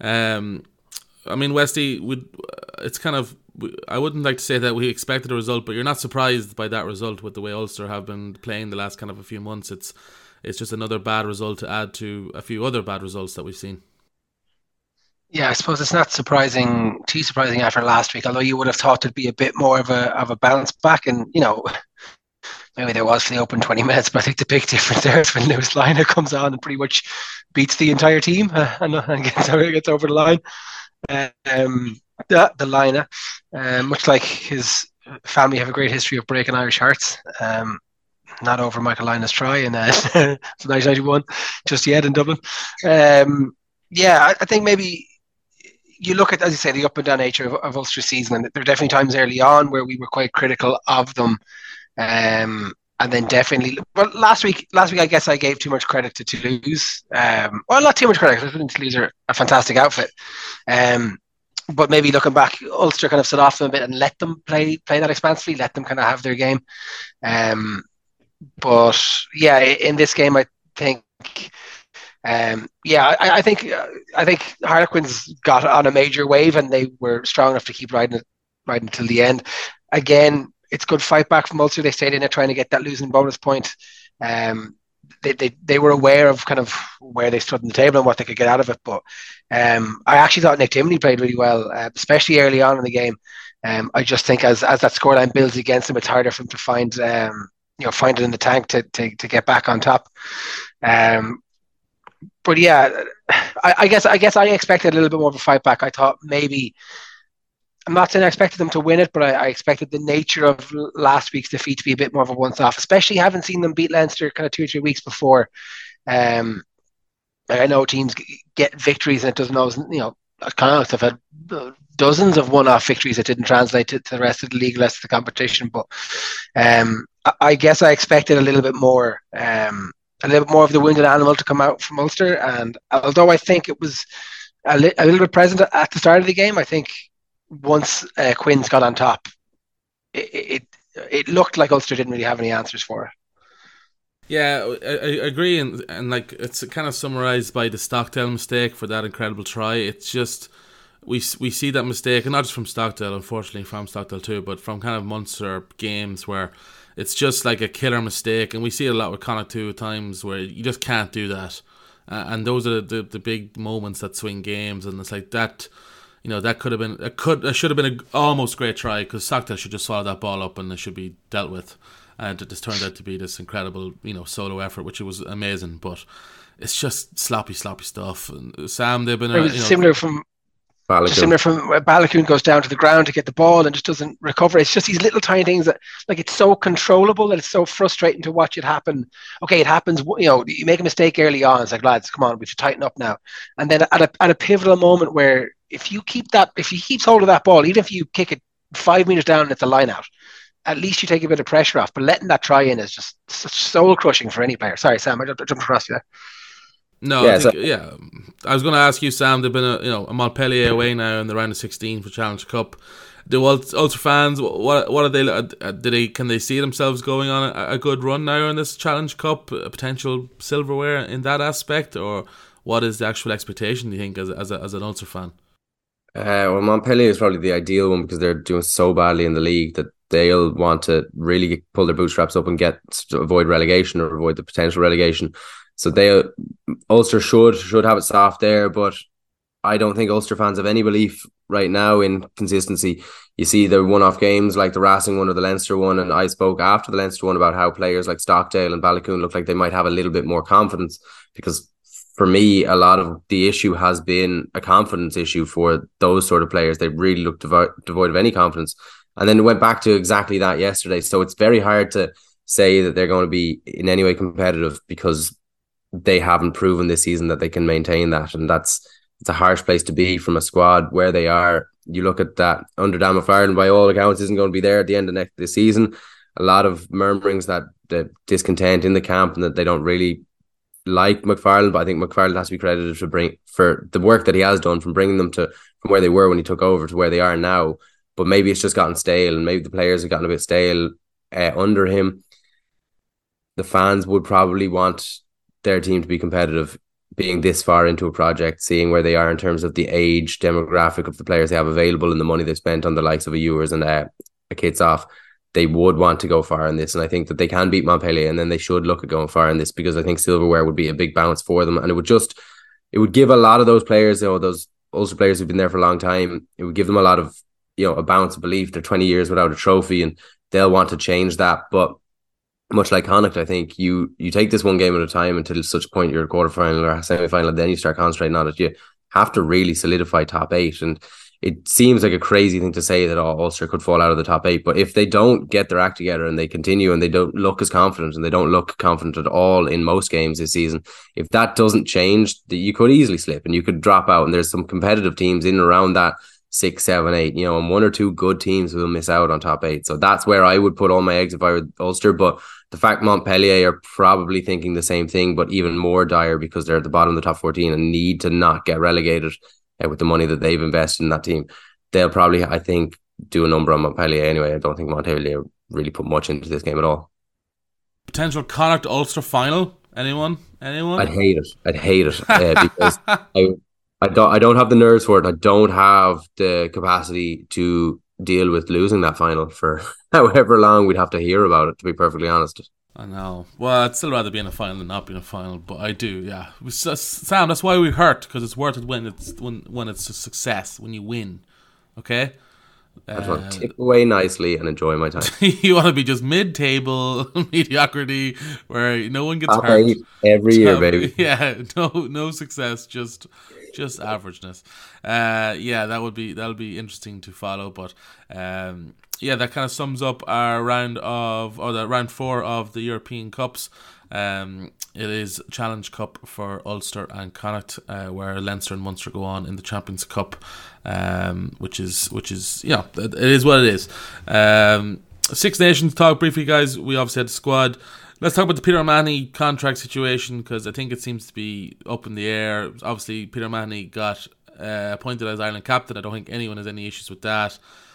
Speaker 1: Um, I mean, Westy, would it's kind of, I wouldn't like to say that we expected a result, but you're not surprised by that result with the way Ulster have been playing the last kind of a few months. It's it's just another bad result to add to a few other bad results that we've seen.
Speaker 3: Yeah, I suppose it's not surprising, too surprising after last week, although you would have thought it'd be a bit more of a of a bounce back. And, you know, maybe there was for the open twenty minutes, but I think the big difference there is when Lewis Liner comes on and pretty much beats the entire team uh, and, and gets, gets over the line. Um, the, the Liner, um, much like his family have a great history of breaking Irish hearts. Um, not over Michael Liner's try in uh, nineteen ninety-one, just yet in Dublin. Um, yeah, I, I think maybe you look at, as you say, the up and down nature of, of Ulster's season, and there are definitely times early on where we were quite critical of them. Um, and then definitely, well, last week, last week I guess I gave too much credit to Toulouse. Um, well, not too much credit, because I think Toulouse are a fantastic outfit. Um, but maybe looking back, Ulster kind of set off them a bit and let them play play that expansively, let them kind of have their game. Um, but yeah, in this game, I think, um, yeah, I, I think I think Harlequins got on a major wave and they were strong enough to keep riding it, riding until the end. Again, it's good fight back from Ulster. They stayed in it trying to get that losing bonus point. Um, they, they they were aware of kind of where they stood on the table and what they could get out of it. But um, I actually thought Nick Timoney played really well, uh, especially early on in the game. Um, I just think as as that scoreline builds against him, it's harder for him to find um, you know find it in the tank to to, to get back on top. Um, but yeah, I, I guess I guess I expected a little bit more of a fight back. I thought maybe. I'm not saying I expected them to win it, but I, I expected the nature of last week's defeat to be a bit more of a once-off, especially having seen them beat Leinster kind of two or three weeks before. Um, I know teams get victories and it doesn't always, you know, Connacht have had dozens of one-off victories that didn't translate to, to the rest of the league, the rest of the competition. But um, I guess I expected a little bit more, um, a little bit more of the wounded animal to come out from Ulster. And although I think it was a, li- a little bit present at the start of the game, I think once uh, Quins got on top, it, it it looked like Ulster didn't really have any answers for it.
Speaker 1: Yeah, I, I agree, and and like it's kind of summarised by the Stockdale mistake for that incredible try. It's just we we see that mistake, and not just from Stockdale, unfortunately from Stockdale too, but from kind of Munster games where it's just like a killer mistake, and we see it a lot with Connacht too at times where you just can't do that, uh, and those are the, the the big moments that swing games, and it's like that. You know, that could have been, it could, it should have been an almost great try because Stockdale should just swallow that ball up and it should be dealt with. And it just turned out to be this incredible, you know, solo effort, which was amazing. But it's just sloppy, sloppy stuff. And Sam, they've been,
Speaker 3: it was
Speaker 1: you know,
Speaker 3: similar from
Speaker 2: Balakoon.
Speaker 3: Similar from where Balakoon goes down to the ground to get the ball and just doesn't recover. It's just these little tiny things that, like, it's so controllable that it's so frustrating to watch it happen. Okay, it happens. You know, you make a mistake early on. It's like, lads, come on, we should tighten up now. And then at a at a pivotal moment where if you keep that, if he keeps hold of that ball, even if you kick it five meters down and it's a line out, at least you take a bit of pressure off. But letting that try in is just such soul crushing for any player. Sorry, Sam, I jumped across you there.
Speaker 1: No, I
Speaker 2: Yeah, so
Speaker 1: think yeah. I was going to ask you, Sam. They've been a you know a Montpellier away now in the round of sixteen for Challenge Cup. The Ulster fans, what what are they? uh, Do they can they see themselves going on a, a good run now in this Challenge Cup, a potential silverware in that aspect, or what is the actual expectation? Do you think as a, as a, as an Ulster fan?
Speaker 2: Uh, well, Montpellier is probably the ideal one because they're doing so badly in the league that they'll want to really pull their bootstraps up and get to avoid relegation or avoid the potential relegation. So they Ulster should should have it soft there, but I don't think Ulster fans have any belief right now in consistency. You see the one-off games like the Racing one or the Leinster one, and I spoke after the Leinster one about how players like Stockdale and Ballycoon look like they might have a little bit more confidence because for me, a lot of the issue has been a confidence issue for those sort of players. They really look devo- devoid of any confidence. And then it went back to exactly that yesterday. So it's very hard to say that they're going to be in any way competitive because they haven't proven this season that they can maintain that. And that's it's a harsh place to be from a squad where they are. You look at that under Dan McFarland, by all accounts, isn't going to be there at the end of next this season. A lot of murmurings that the discontent in the camp and that they don't really like McFarland, but I think McFarland has to be credited for bring for the work that he has done from bringing them to from where they were when he took over to where they are now. But maybe it's just gotten stale, and maybe the players have gotten a bit stale uh, under him. The fans would probably want their team to be competitive, being this far into a project, seeing where they are in terms of the age demographic of the players they have available and the money they've spent on the likes of a Ewers and uh, a Kits Off. They would want to go far in this, and I think that they can beat Montpellier, and then they should look at going far in this because I think silverware would be a big bounce for them, and it would just it would give a lot of those players, you know, those Ulster players who've been there for a long time, it would give them a lot of, you know, a bounce of belief. They're twenty years without a trophy, and they'll want to change that. But much like Connacht, I think you you take this one game at a time until such a point you're a quarterfinal or a semi-final, and then you start concentrating on it. You have to really solidify top eight, and it seems like a crazy thing to say that all Ulster could fall out of the top eight, but if they don't get their act together and they continue and they don't look as confident and they don't look confident at all in most games this season, if that doesn't change, you could easily slip and you could drop out. And there's some competitive teams in and around that six, seven, eight, you know, and one or two good teams will miss out on top eight. So that's where I would put all my eggs if I were Ulster. But the fact Montpellier are probably thinking the same thing, but even more dire because they're at the bottom of the top fourteen and need to not get relegated with the money that they've invested in that team, they'll probably, I think, do a number on Montpellier anyway. I don't think Montpellier really put much into this game at all.
Speaker 1: Potential Connacht Ulster final? Anyone? Anyone?
Speaker 2: I'd hate it. I'd hate it uh, because I, I don't, I don't have the nerves for it. I don't have the capacity to deal with losing that final for however long we'd have to hear about it, to be perfectly honest.
Speaker 1: I know. Well, I'd still rather be in a final than not be in a final, but I do, yeah. Sam, that's why we hurt, because it's worth it when it's when when it's a success, when you win. Okay?
Speaker 2: I just want to tip away nicely and enjoy my time.
Speaker 1: You want to be just mid-table mediocrity, where no one gets
Speaker 2: Top
Speaker 1: hurt
Speaker 2: eight every year, baby.
Speaker 1: Yeah, no, no success, just just averageness. Uh, yeah, that would be that would be interesting to follow, but um. Yeah, that kind of sums up our round of, or the round four of the European Cups. Um, it is Challenge Cup for Ulster and Connacht, uh, where Leinster and Munster go on in the Champions Cup, um, which is, which is, you know, it, it is what it is. Um, Six Nations talk briefly, guys. We obviously had the squad. Let's talk about the Peter O'Mahony contract situation, because I think it seems to be up in the air. Obviously, Peter O'Mahony got uh, appointed as Ireland captain. I don't think anyone has any issues with that.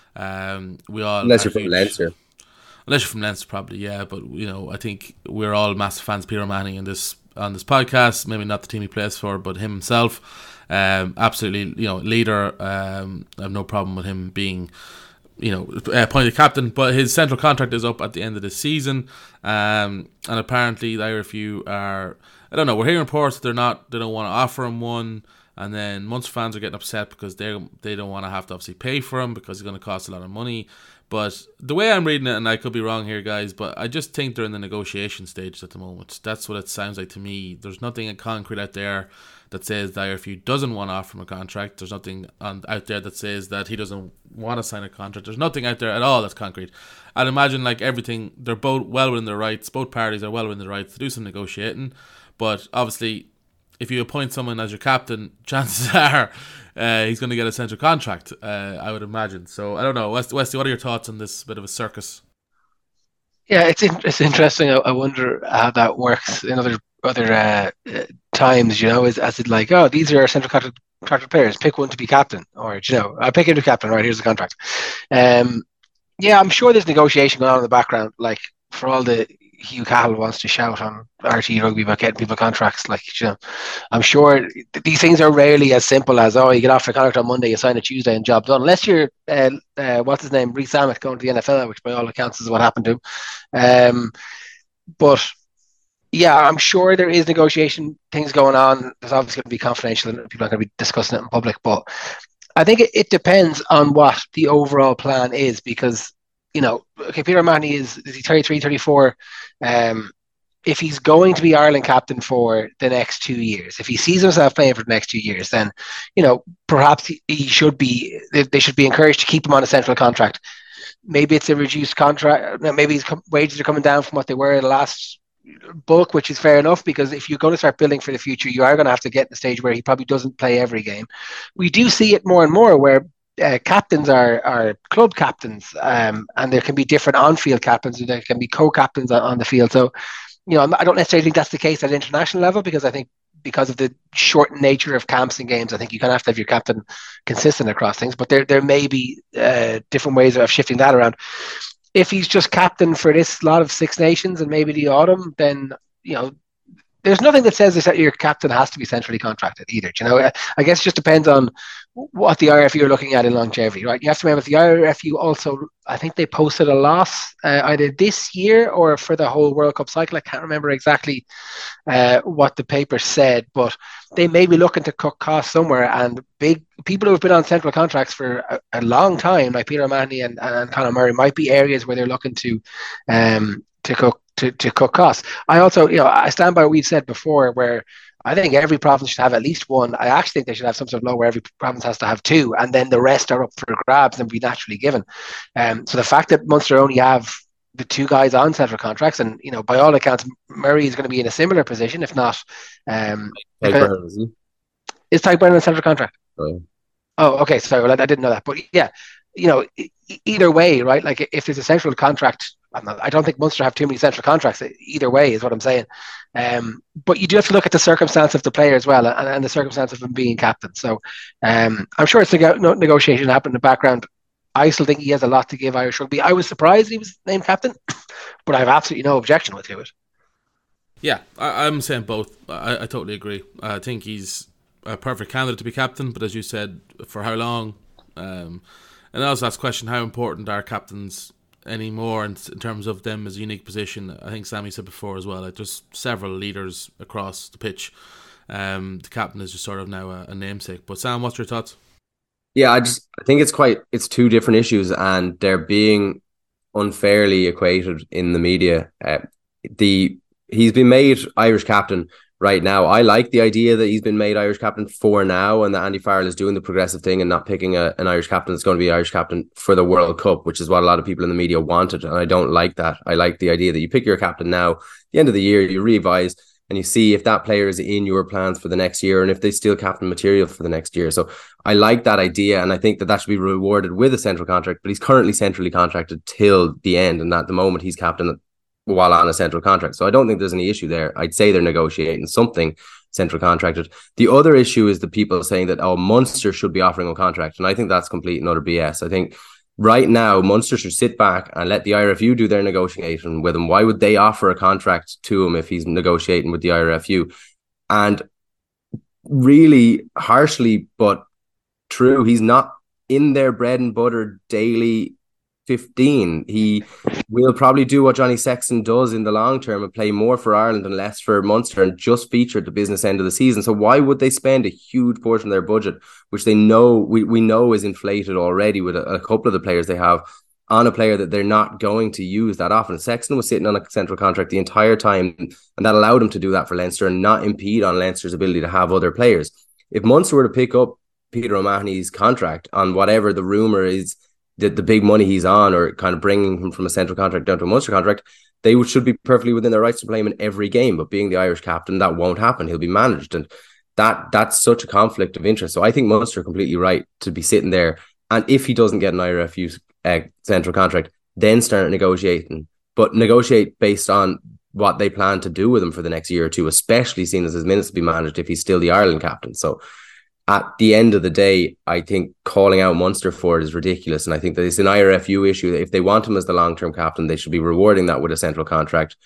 Speaker 1: Um, we all
Speaker 2: unless you're from Leinster,
Speaker 1: unless you're from Leinster, probably, yeah. But you know, I think we're all massive fans of Peter O'Mahony in this on this podcast. Maybe not the team he plays for, but him himself. Um, absolutely, you know, leader. Um, I have no problem with him being, you know, appointed captain. But his central contract is up at the end of the season, um, and apparently the I R F U are. I don't know. We're hearing reports that they're not. They don't want to offer him one. And then Munster fans are getting upset because they they don't want to have to obviously pay for him because it's going to cost a lot of money. But the way I'm reading it, and I could be wrong here, guys, but I just think they're in the negotiation stage at the moment. That's what it sounds like to me. There's nothing in concrete out there that says the I R F U doesn't want to offer him a contract. There's nothing on, out there that says that he doesn't want to sign a contract. There's nothing out there at all that's concrete. I'd imagine, like everything, they're both well within their rights. Both parties are well within their rights to do some negotiating. But obviously, if you appoint someone as your captain, chances are uh, he's going to get a central contract, uh, I would imagine. So, I don't know. Westy, Westy, what are your thoughts on this bit of a circus?
Speaker 3: Yeah, it's in, it's interesting. I, I wonder how that works in other other uh, times, you know, is as it like, oh, these are our central contract, contract players, pick one to be captain, or you know, I pick him to be captain, right, here's the contract. Um, yeah, I'm sure there's negotiation going on in the background, like for all the Hugh Cahill wants to shout on R T Rugby about getting people contracts. Like, you know, I'm sure these things are rarely as simple as, oh, you get off the contract on Monday, you sign it Tuesday, and job done. Unless you're, uh, uh, what's his name, Reece Emmett going to the N F L, which by all accounts is what happened to him. Um, but yeah, I'm sure there is negotiation things going on. There's obviously going to be confidential and people are going to be discussing it in public. But I think it, it depends on what the overall plan is, because, you know, okay, Peter O'Mahony is, is he thirty-three, thirty-four? Um, if he's going to be Ireland captain for the next two years, if he sees himself playing for the next two years, then, you know, perhaps he, he should be, they, they should be encouraged to keep him on a central contract. Maybe it's a reduced contract. Maybe his wages are coming down from what they were in the last bulk, which is fair enough, because if you're going to start building for the future, you are going to have to get to the stage where he probably doesn't play every game. We do see it more and more where uh, captains are are club captains, um, and there can be different on-field captains, and there can be co-captains on, on the field. So, you know, I don't necessarily think that's the case at international level, because I think because of the short nature of camps and games, I think you kind of have to have your captain consistent across things. But there there may be uh, different ways of shifting that around. If he's just captain for this lot of Six Nations and maybe the autumn, then, you know, there's nothing that says that your captain has to be centrally contracted either. You know, I guess it just depends on what the I R F U are looking at in longevity, right? You have to remember the I R F U also, I think they posted a loss uh, either this year or for the whole World Cup cycle. I can't remember exactly uh, what the paper said, but they may be looking to cut costs somewhere. And big people who have been on central contracts for a, a long time, like Peter O'Mahony and, and Conor Murray, might be areas where they're looking to um, to cut to, to cut costs. I also, you know, I stand by what we've said before, where I think every province should have at least one. I actually think they should have some sort of law where every province has to have two, and then the rest are up for grabs and be naturally given. Um, so the fact that Munster only have the two guys on central contracts, and, you know, by all accounts, Murray is going to be in a similar position, if not. Um,
Speaker 2: Tadhg Beirne, is he?
Speaker 3: Is Tadhg Beirne on central contract?
Speaker 2: Oh.
Speaker 3: Oh, okay. Sorry, well, I, I didn't know that. But yeah, you know, e- either way, right? Like if there's a central contract, I'm not, I don't think Munster have too many central contracts. Either way is what I'm saying. Um, but you do have to look at the circumstance of the player as well, and, and the circumstance of him being captain. So um, I'm sure it's a no, negotiation happening in the background. I still think he has a lot to give Irish rugby. I was surprised he was named captain, but I have absolutely no objection with it.
Speaker 1: Yeah, I, I'm saying both. I, I totally agree. I think he's a perfect candidate to be captain, but as you said, for how long? Um, and also that's the question, how important are captains anymore in, in terms of them as a unique position? I think Sammy said before as well, like there's several leaders across the pitch. Um, the captain is just sort of now a, a namesake. But Sam, what's your thoughts?
Speaker 2: Yeah, I just I think it's quite it's two different issues, and they're being unfairly equated in the media. Uh, the he's been made Irish captain right now. I like the idea that he's been made Irish captain for now, and that Andy Farrell is doing the progressive thing and not picking a, an Irish captain that's going to be Irish captain for the World Cup, which is what a lot of people in the media wanted. And I don't like that. I like the idea that you pick your captain now, at the end of the year, you revise and you see if that player is in your plans for the next year and if they still captain material for the next year. So I like that idea, and I think that that should be rewarded with a central contract, but he's currently centrally contracted till the end, and at the moment he's captain while on a central contract. So I don't think there's any issue there. I'd say they're negotiating something central contracted. The other issue is the people saying that, oh, Munster should be offering a contract. And I think that's complete and utter B S. I think right now, Munster should sit back and let the I R F U do their negotiation with him. Why would they offer a contract to him if he's negotiating with the I R F U? And really harshly, but true, he's not in their bread and butter daily fifteen. He will probably do what Johnny Sexton does in the long term and play more for Ireland and less for Munster and just feature at the business end of the season. So why would they spend a huge portion of their budget, which they know we, we know is inflated already with a, a couple of the players they have, on a player that they're not going to use that often? Sexton was sitting on a central contract the entire time, and that allowed him to do that for Leinster and not impede on Leinster's ability to have other players. If Munster were to pick up Peter O'Mahony's contract on whatever the rumour is, the, the big money he's on, or kind of bringing him from a central contract down to a Munster contract, they would, should be perfectly within their rights to play him in every game. But being the Irish captain, that won't happen. He'll be managed, and that that's such a conflict of interest. So I think Munster are completely right to be sitting there, and if he doesn't get an I R F U uh, central contract, then start negotiating, but negotiate based on what they plan to do with him for the next year or two, especially seeing as his minutes to be managed if he's still the Ireland captain. So at the end of the day, I think calling out Munster for it is ridiculous. And I think that it's an I R F U issue. If they want him as the long-term captain, they should be rewarding that with a central contract.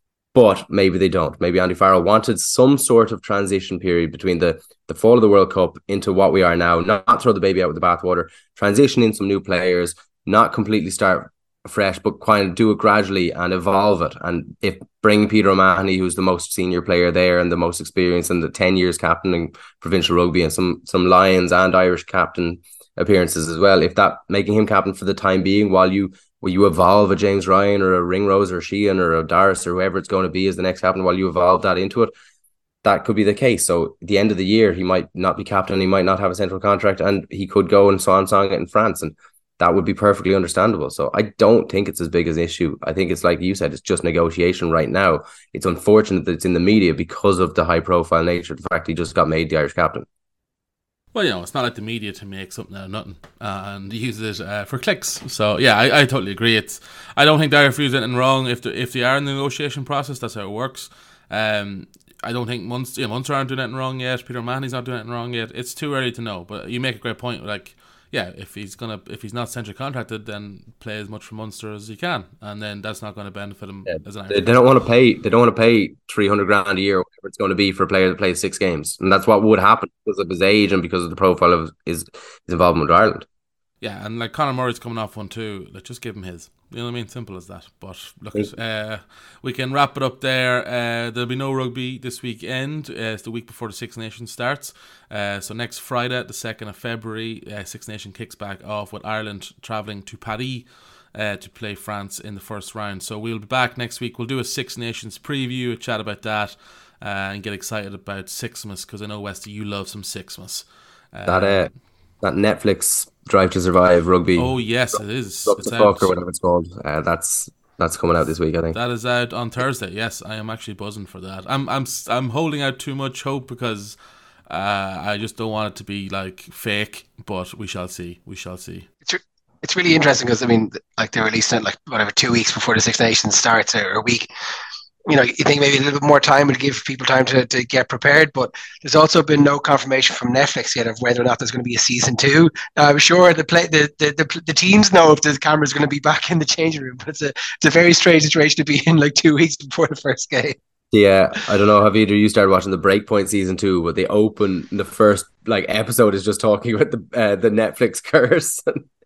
Speaker 2: But maybe they don't. Maybe Andy Farrell wanted some sort of transition period between the, the fall of the World Cup into what we are now, not throw the baby out with the bathwater, transition in some new players, not completely start fresh, but kind of do it gradually and evolve it. And if bring Peter O'Mahony, who's the most senior player there and the most experienced and the ten years captaining provincial rugby and some some Lions and Irish captain appearances as well, if that making him captain for the time being while you Will you evolve a James Ryan or a Ringrose or Sheehan or a Darius or whoever it's going to be as the next captain while you evolve that into it? That could be the case. So at the end of the year, he might not be captain, he might not have a central contract, and he could go and swan song it in France, and that would be perfectly understandable. So I don't think it's as big as an issue. I think it's like you said, it's just negotiation right now. It's unfortunate that it's in the media because of the high profile nature, the fact he just got made the Irish captain.
Speaker 1: Well, you know, it's not like the media to make something out of nothing uh, and use it uh, for clicks. So, yeah, I, I totally agree. It's I don't think the I R F U is anything wrong. If, the, if they are in the negotiation process, that's how it works. Um, I don't think Munster, you know, Munster aren't doing anything wrong yet. Peter O'Mahony's not doing anything wrong yet. It's too early to know. But you make a great point. Like, yeah, if he's gonna if he's not centrally contracted, then play as much for Munster as he can, and then that's not going to benefit him
Speaker 2: yeah,
Speaker 1: as an
Speaker 2: Irish. They, they don't want to pay. They don't want to pay three hundred grand a year, or whatever it's going to be for a player that plays six games, and that's what would happen because of his age and because of the profile of his, his involvement with Ireland.
Speaker 1: Yeah, and like Conor Murray's coming off one too. Let's just give him his. You know what I mean? Simple as that. But look, uh, we can wrap it up there. Uh, there'll be no rugby this weekend. Uh, it's the week before the Six Nations starts. Uh, so next Friday, the second of February, uh, Six Nations kicks back off with Ireland travelling to Paris uh, to play France in the first round. So we'll be back next week. We'll do a Six Nations preview, a chat about that, uh, and get excited about Sixmas because I know, Westy, you love some Sixmas. Uh,
Speaker 2: that uh, that Netflix Drive to Survive rugby.
Speaker 1: Oh yes, it is.
Speaker 2: It's
Speaker 1: it's
Speaker 2: the fuck or whatever it's called. Uh, that's that's coming out this week, I think.
Speaker 1: That is out on Thursday. Yes, I am actually buzzing for that. I'm I'm I'm holding out too much hope because uh, I just don't want it to be like fake. But we shall see. We shall see.
Speaker 3: It's re- it's really interesting because I mean, like they're releasing it like whatever two weeks before the Six Nations starts or a week. You know, you think maybe a little bit more time would give people time to, to get prepared, but there's also been no confirmation from Netflix yet of whether or not there's going to be a season two. Uh, I'm sure the, play, the, the the the teams know if the camera's going to be back in the changing room, but it's a it's a very strange situation to be in like two weeks before the first game.
Speaker 2: Yeah, I don't know. Have either you started watching the Breakpoint season two? But they open the first like episode is just talking about the uh, the Netflix curse.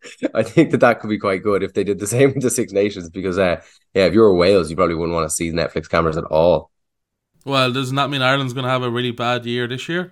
Speaker 2: I think that that could be quite good if they did the same with the Six Nations because, uh, yeah, if you were Wales, you probably wouldn't want to see Netflix cameras at all.
Speaker 1: Well, doesn't that mean Ireland's going to have a really bad year this year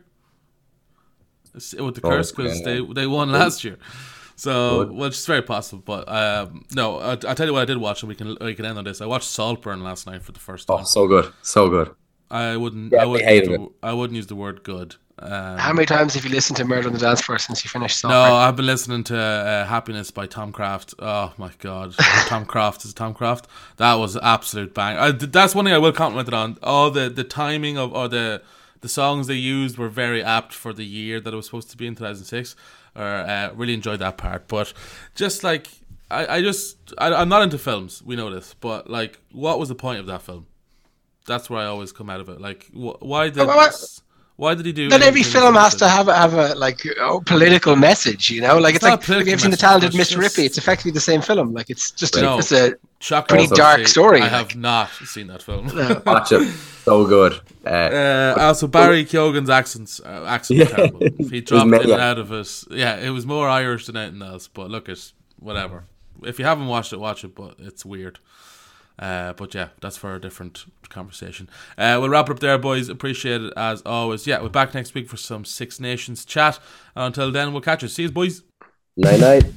Speaker 1: with the curse because oh, yeah. they they won last year? So, well, it's very possible. But um, no, I, I'll tell you what I did watch, and we can we can end on this. I watched Saltburn last night for the first time.
Speaker 2: Oh, so good, so good.
Speaker 1: I wouldn't.
Speaker 2: Yeah,
Speaker 1: I wouldn't. Use the, I wouldn't use the word good. Um,
Speaker 3: How many times have you listened to Murder on the Dance Floor since you finished Saltburn?
Speaker 1: No, I've been listening to uh, Happiness by Tom Craft. Oh my god, Tom Craft is Tom Craft. That was absolute bang. I, that's one thing I will compliment it on. All the, the timing of or the the songs they used were very apt for the year that it was supposed to be in two thousand six. Or uh, really enjoyed that part. But just like I, I just I, I'm not into films. We know this, but like, what was the point of that film? That's where I always come out of it. Like, wh- why did why did he do?
Speaker 3: Not every film has to have have a like oh, political message, you know. Like it's, it's like have you seen The Talented Mister Ripley? It's effectively the same film. Like it's just
Speaker 1: no,
Speaker 3: a, it's a
Speaker 1: Shocker
Speaker 3: pretty dark
Speaker 1: say,
Speaker 3: story.
Speaker 1: I
Speaker 3: like.
Speaker 1: have not seen that film.
Speaker 3: No.
Speaker 2: Watch it, so good. Uh,
Speaker 1: uh, also, Barry Keoghan's accents uh, accent was terrible. He dropped in and out of it. Yeah, it was more Irish than anything else. But look, it's whatever. If you haven't watched it, watch it. But it's weird. Uh, but yeah, that's for a different conversation. Uh, we'll wrap it up there, boys. Appreciate it as always. Yeah, we're back next week for some Six Nations chat. Until then, we'll catch you. See you, boys.
Speaker 2: Night night.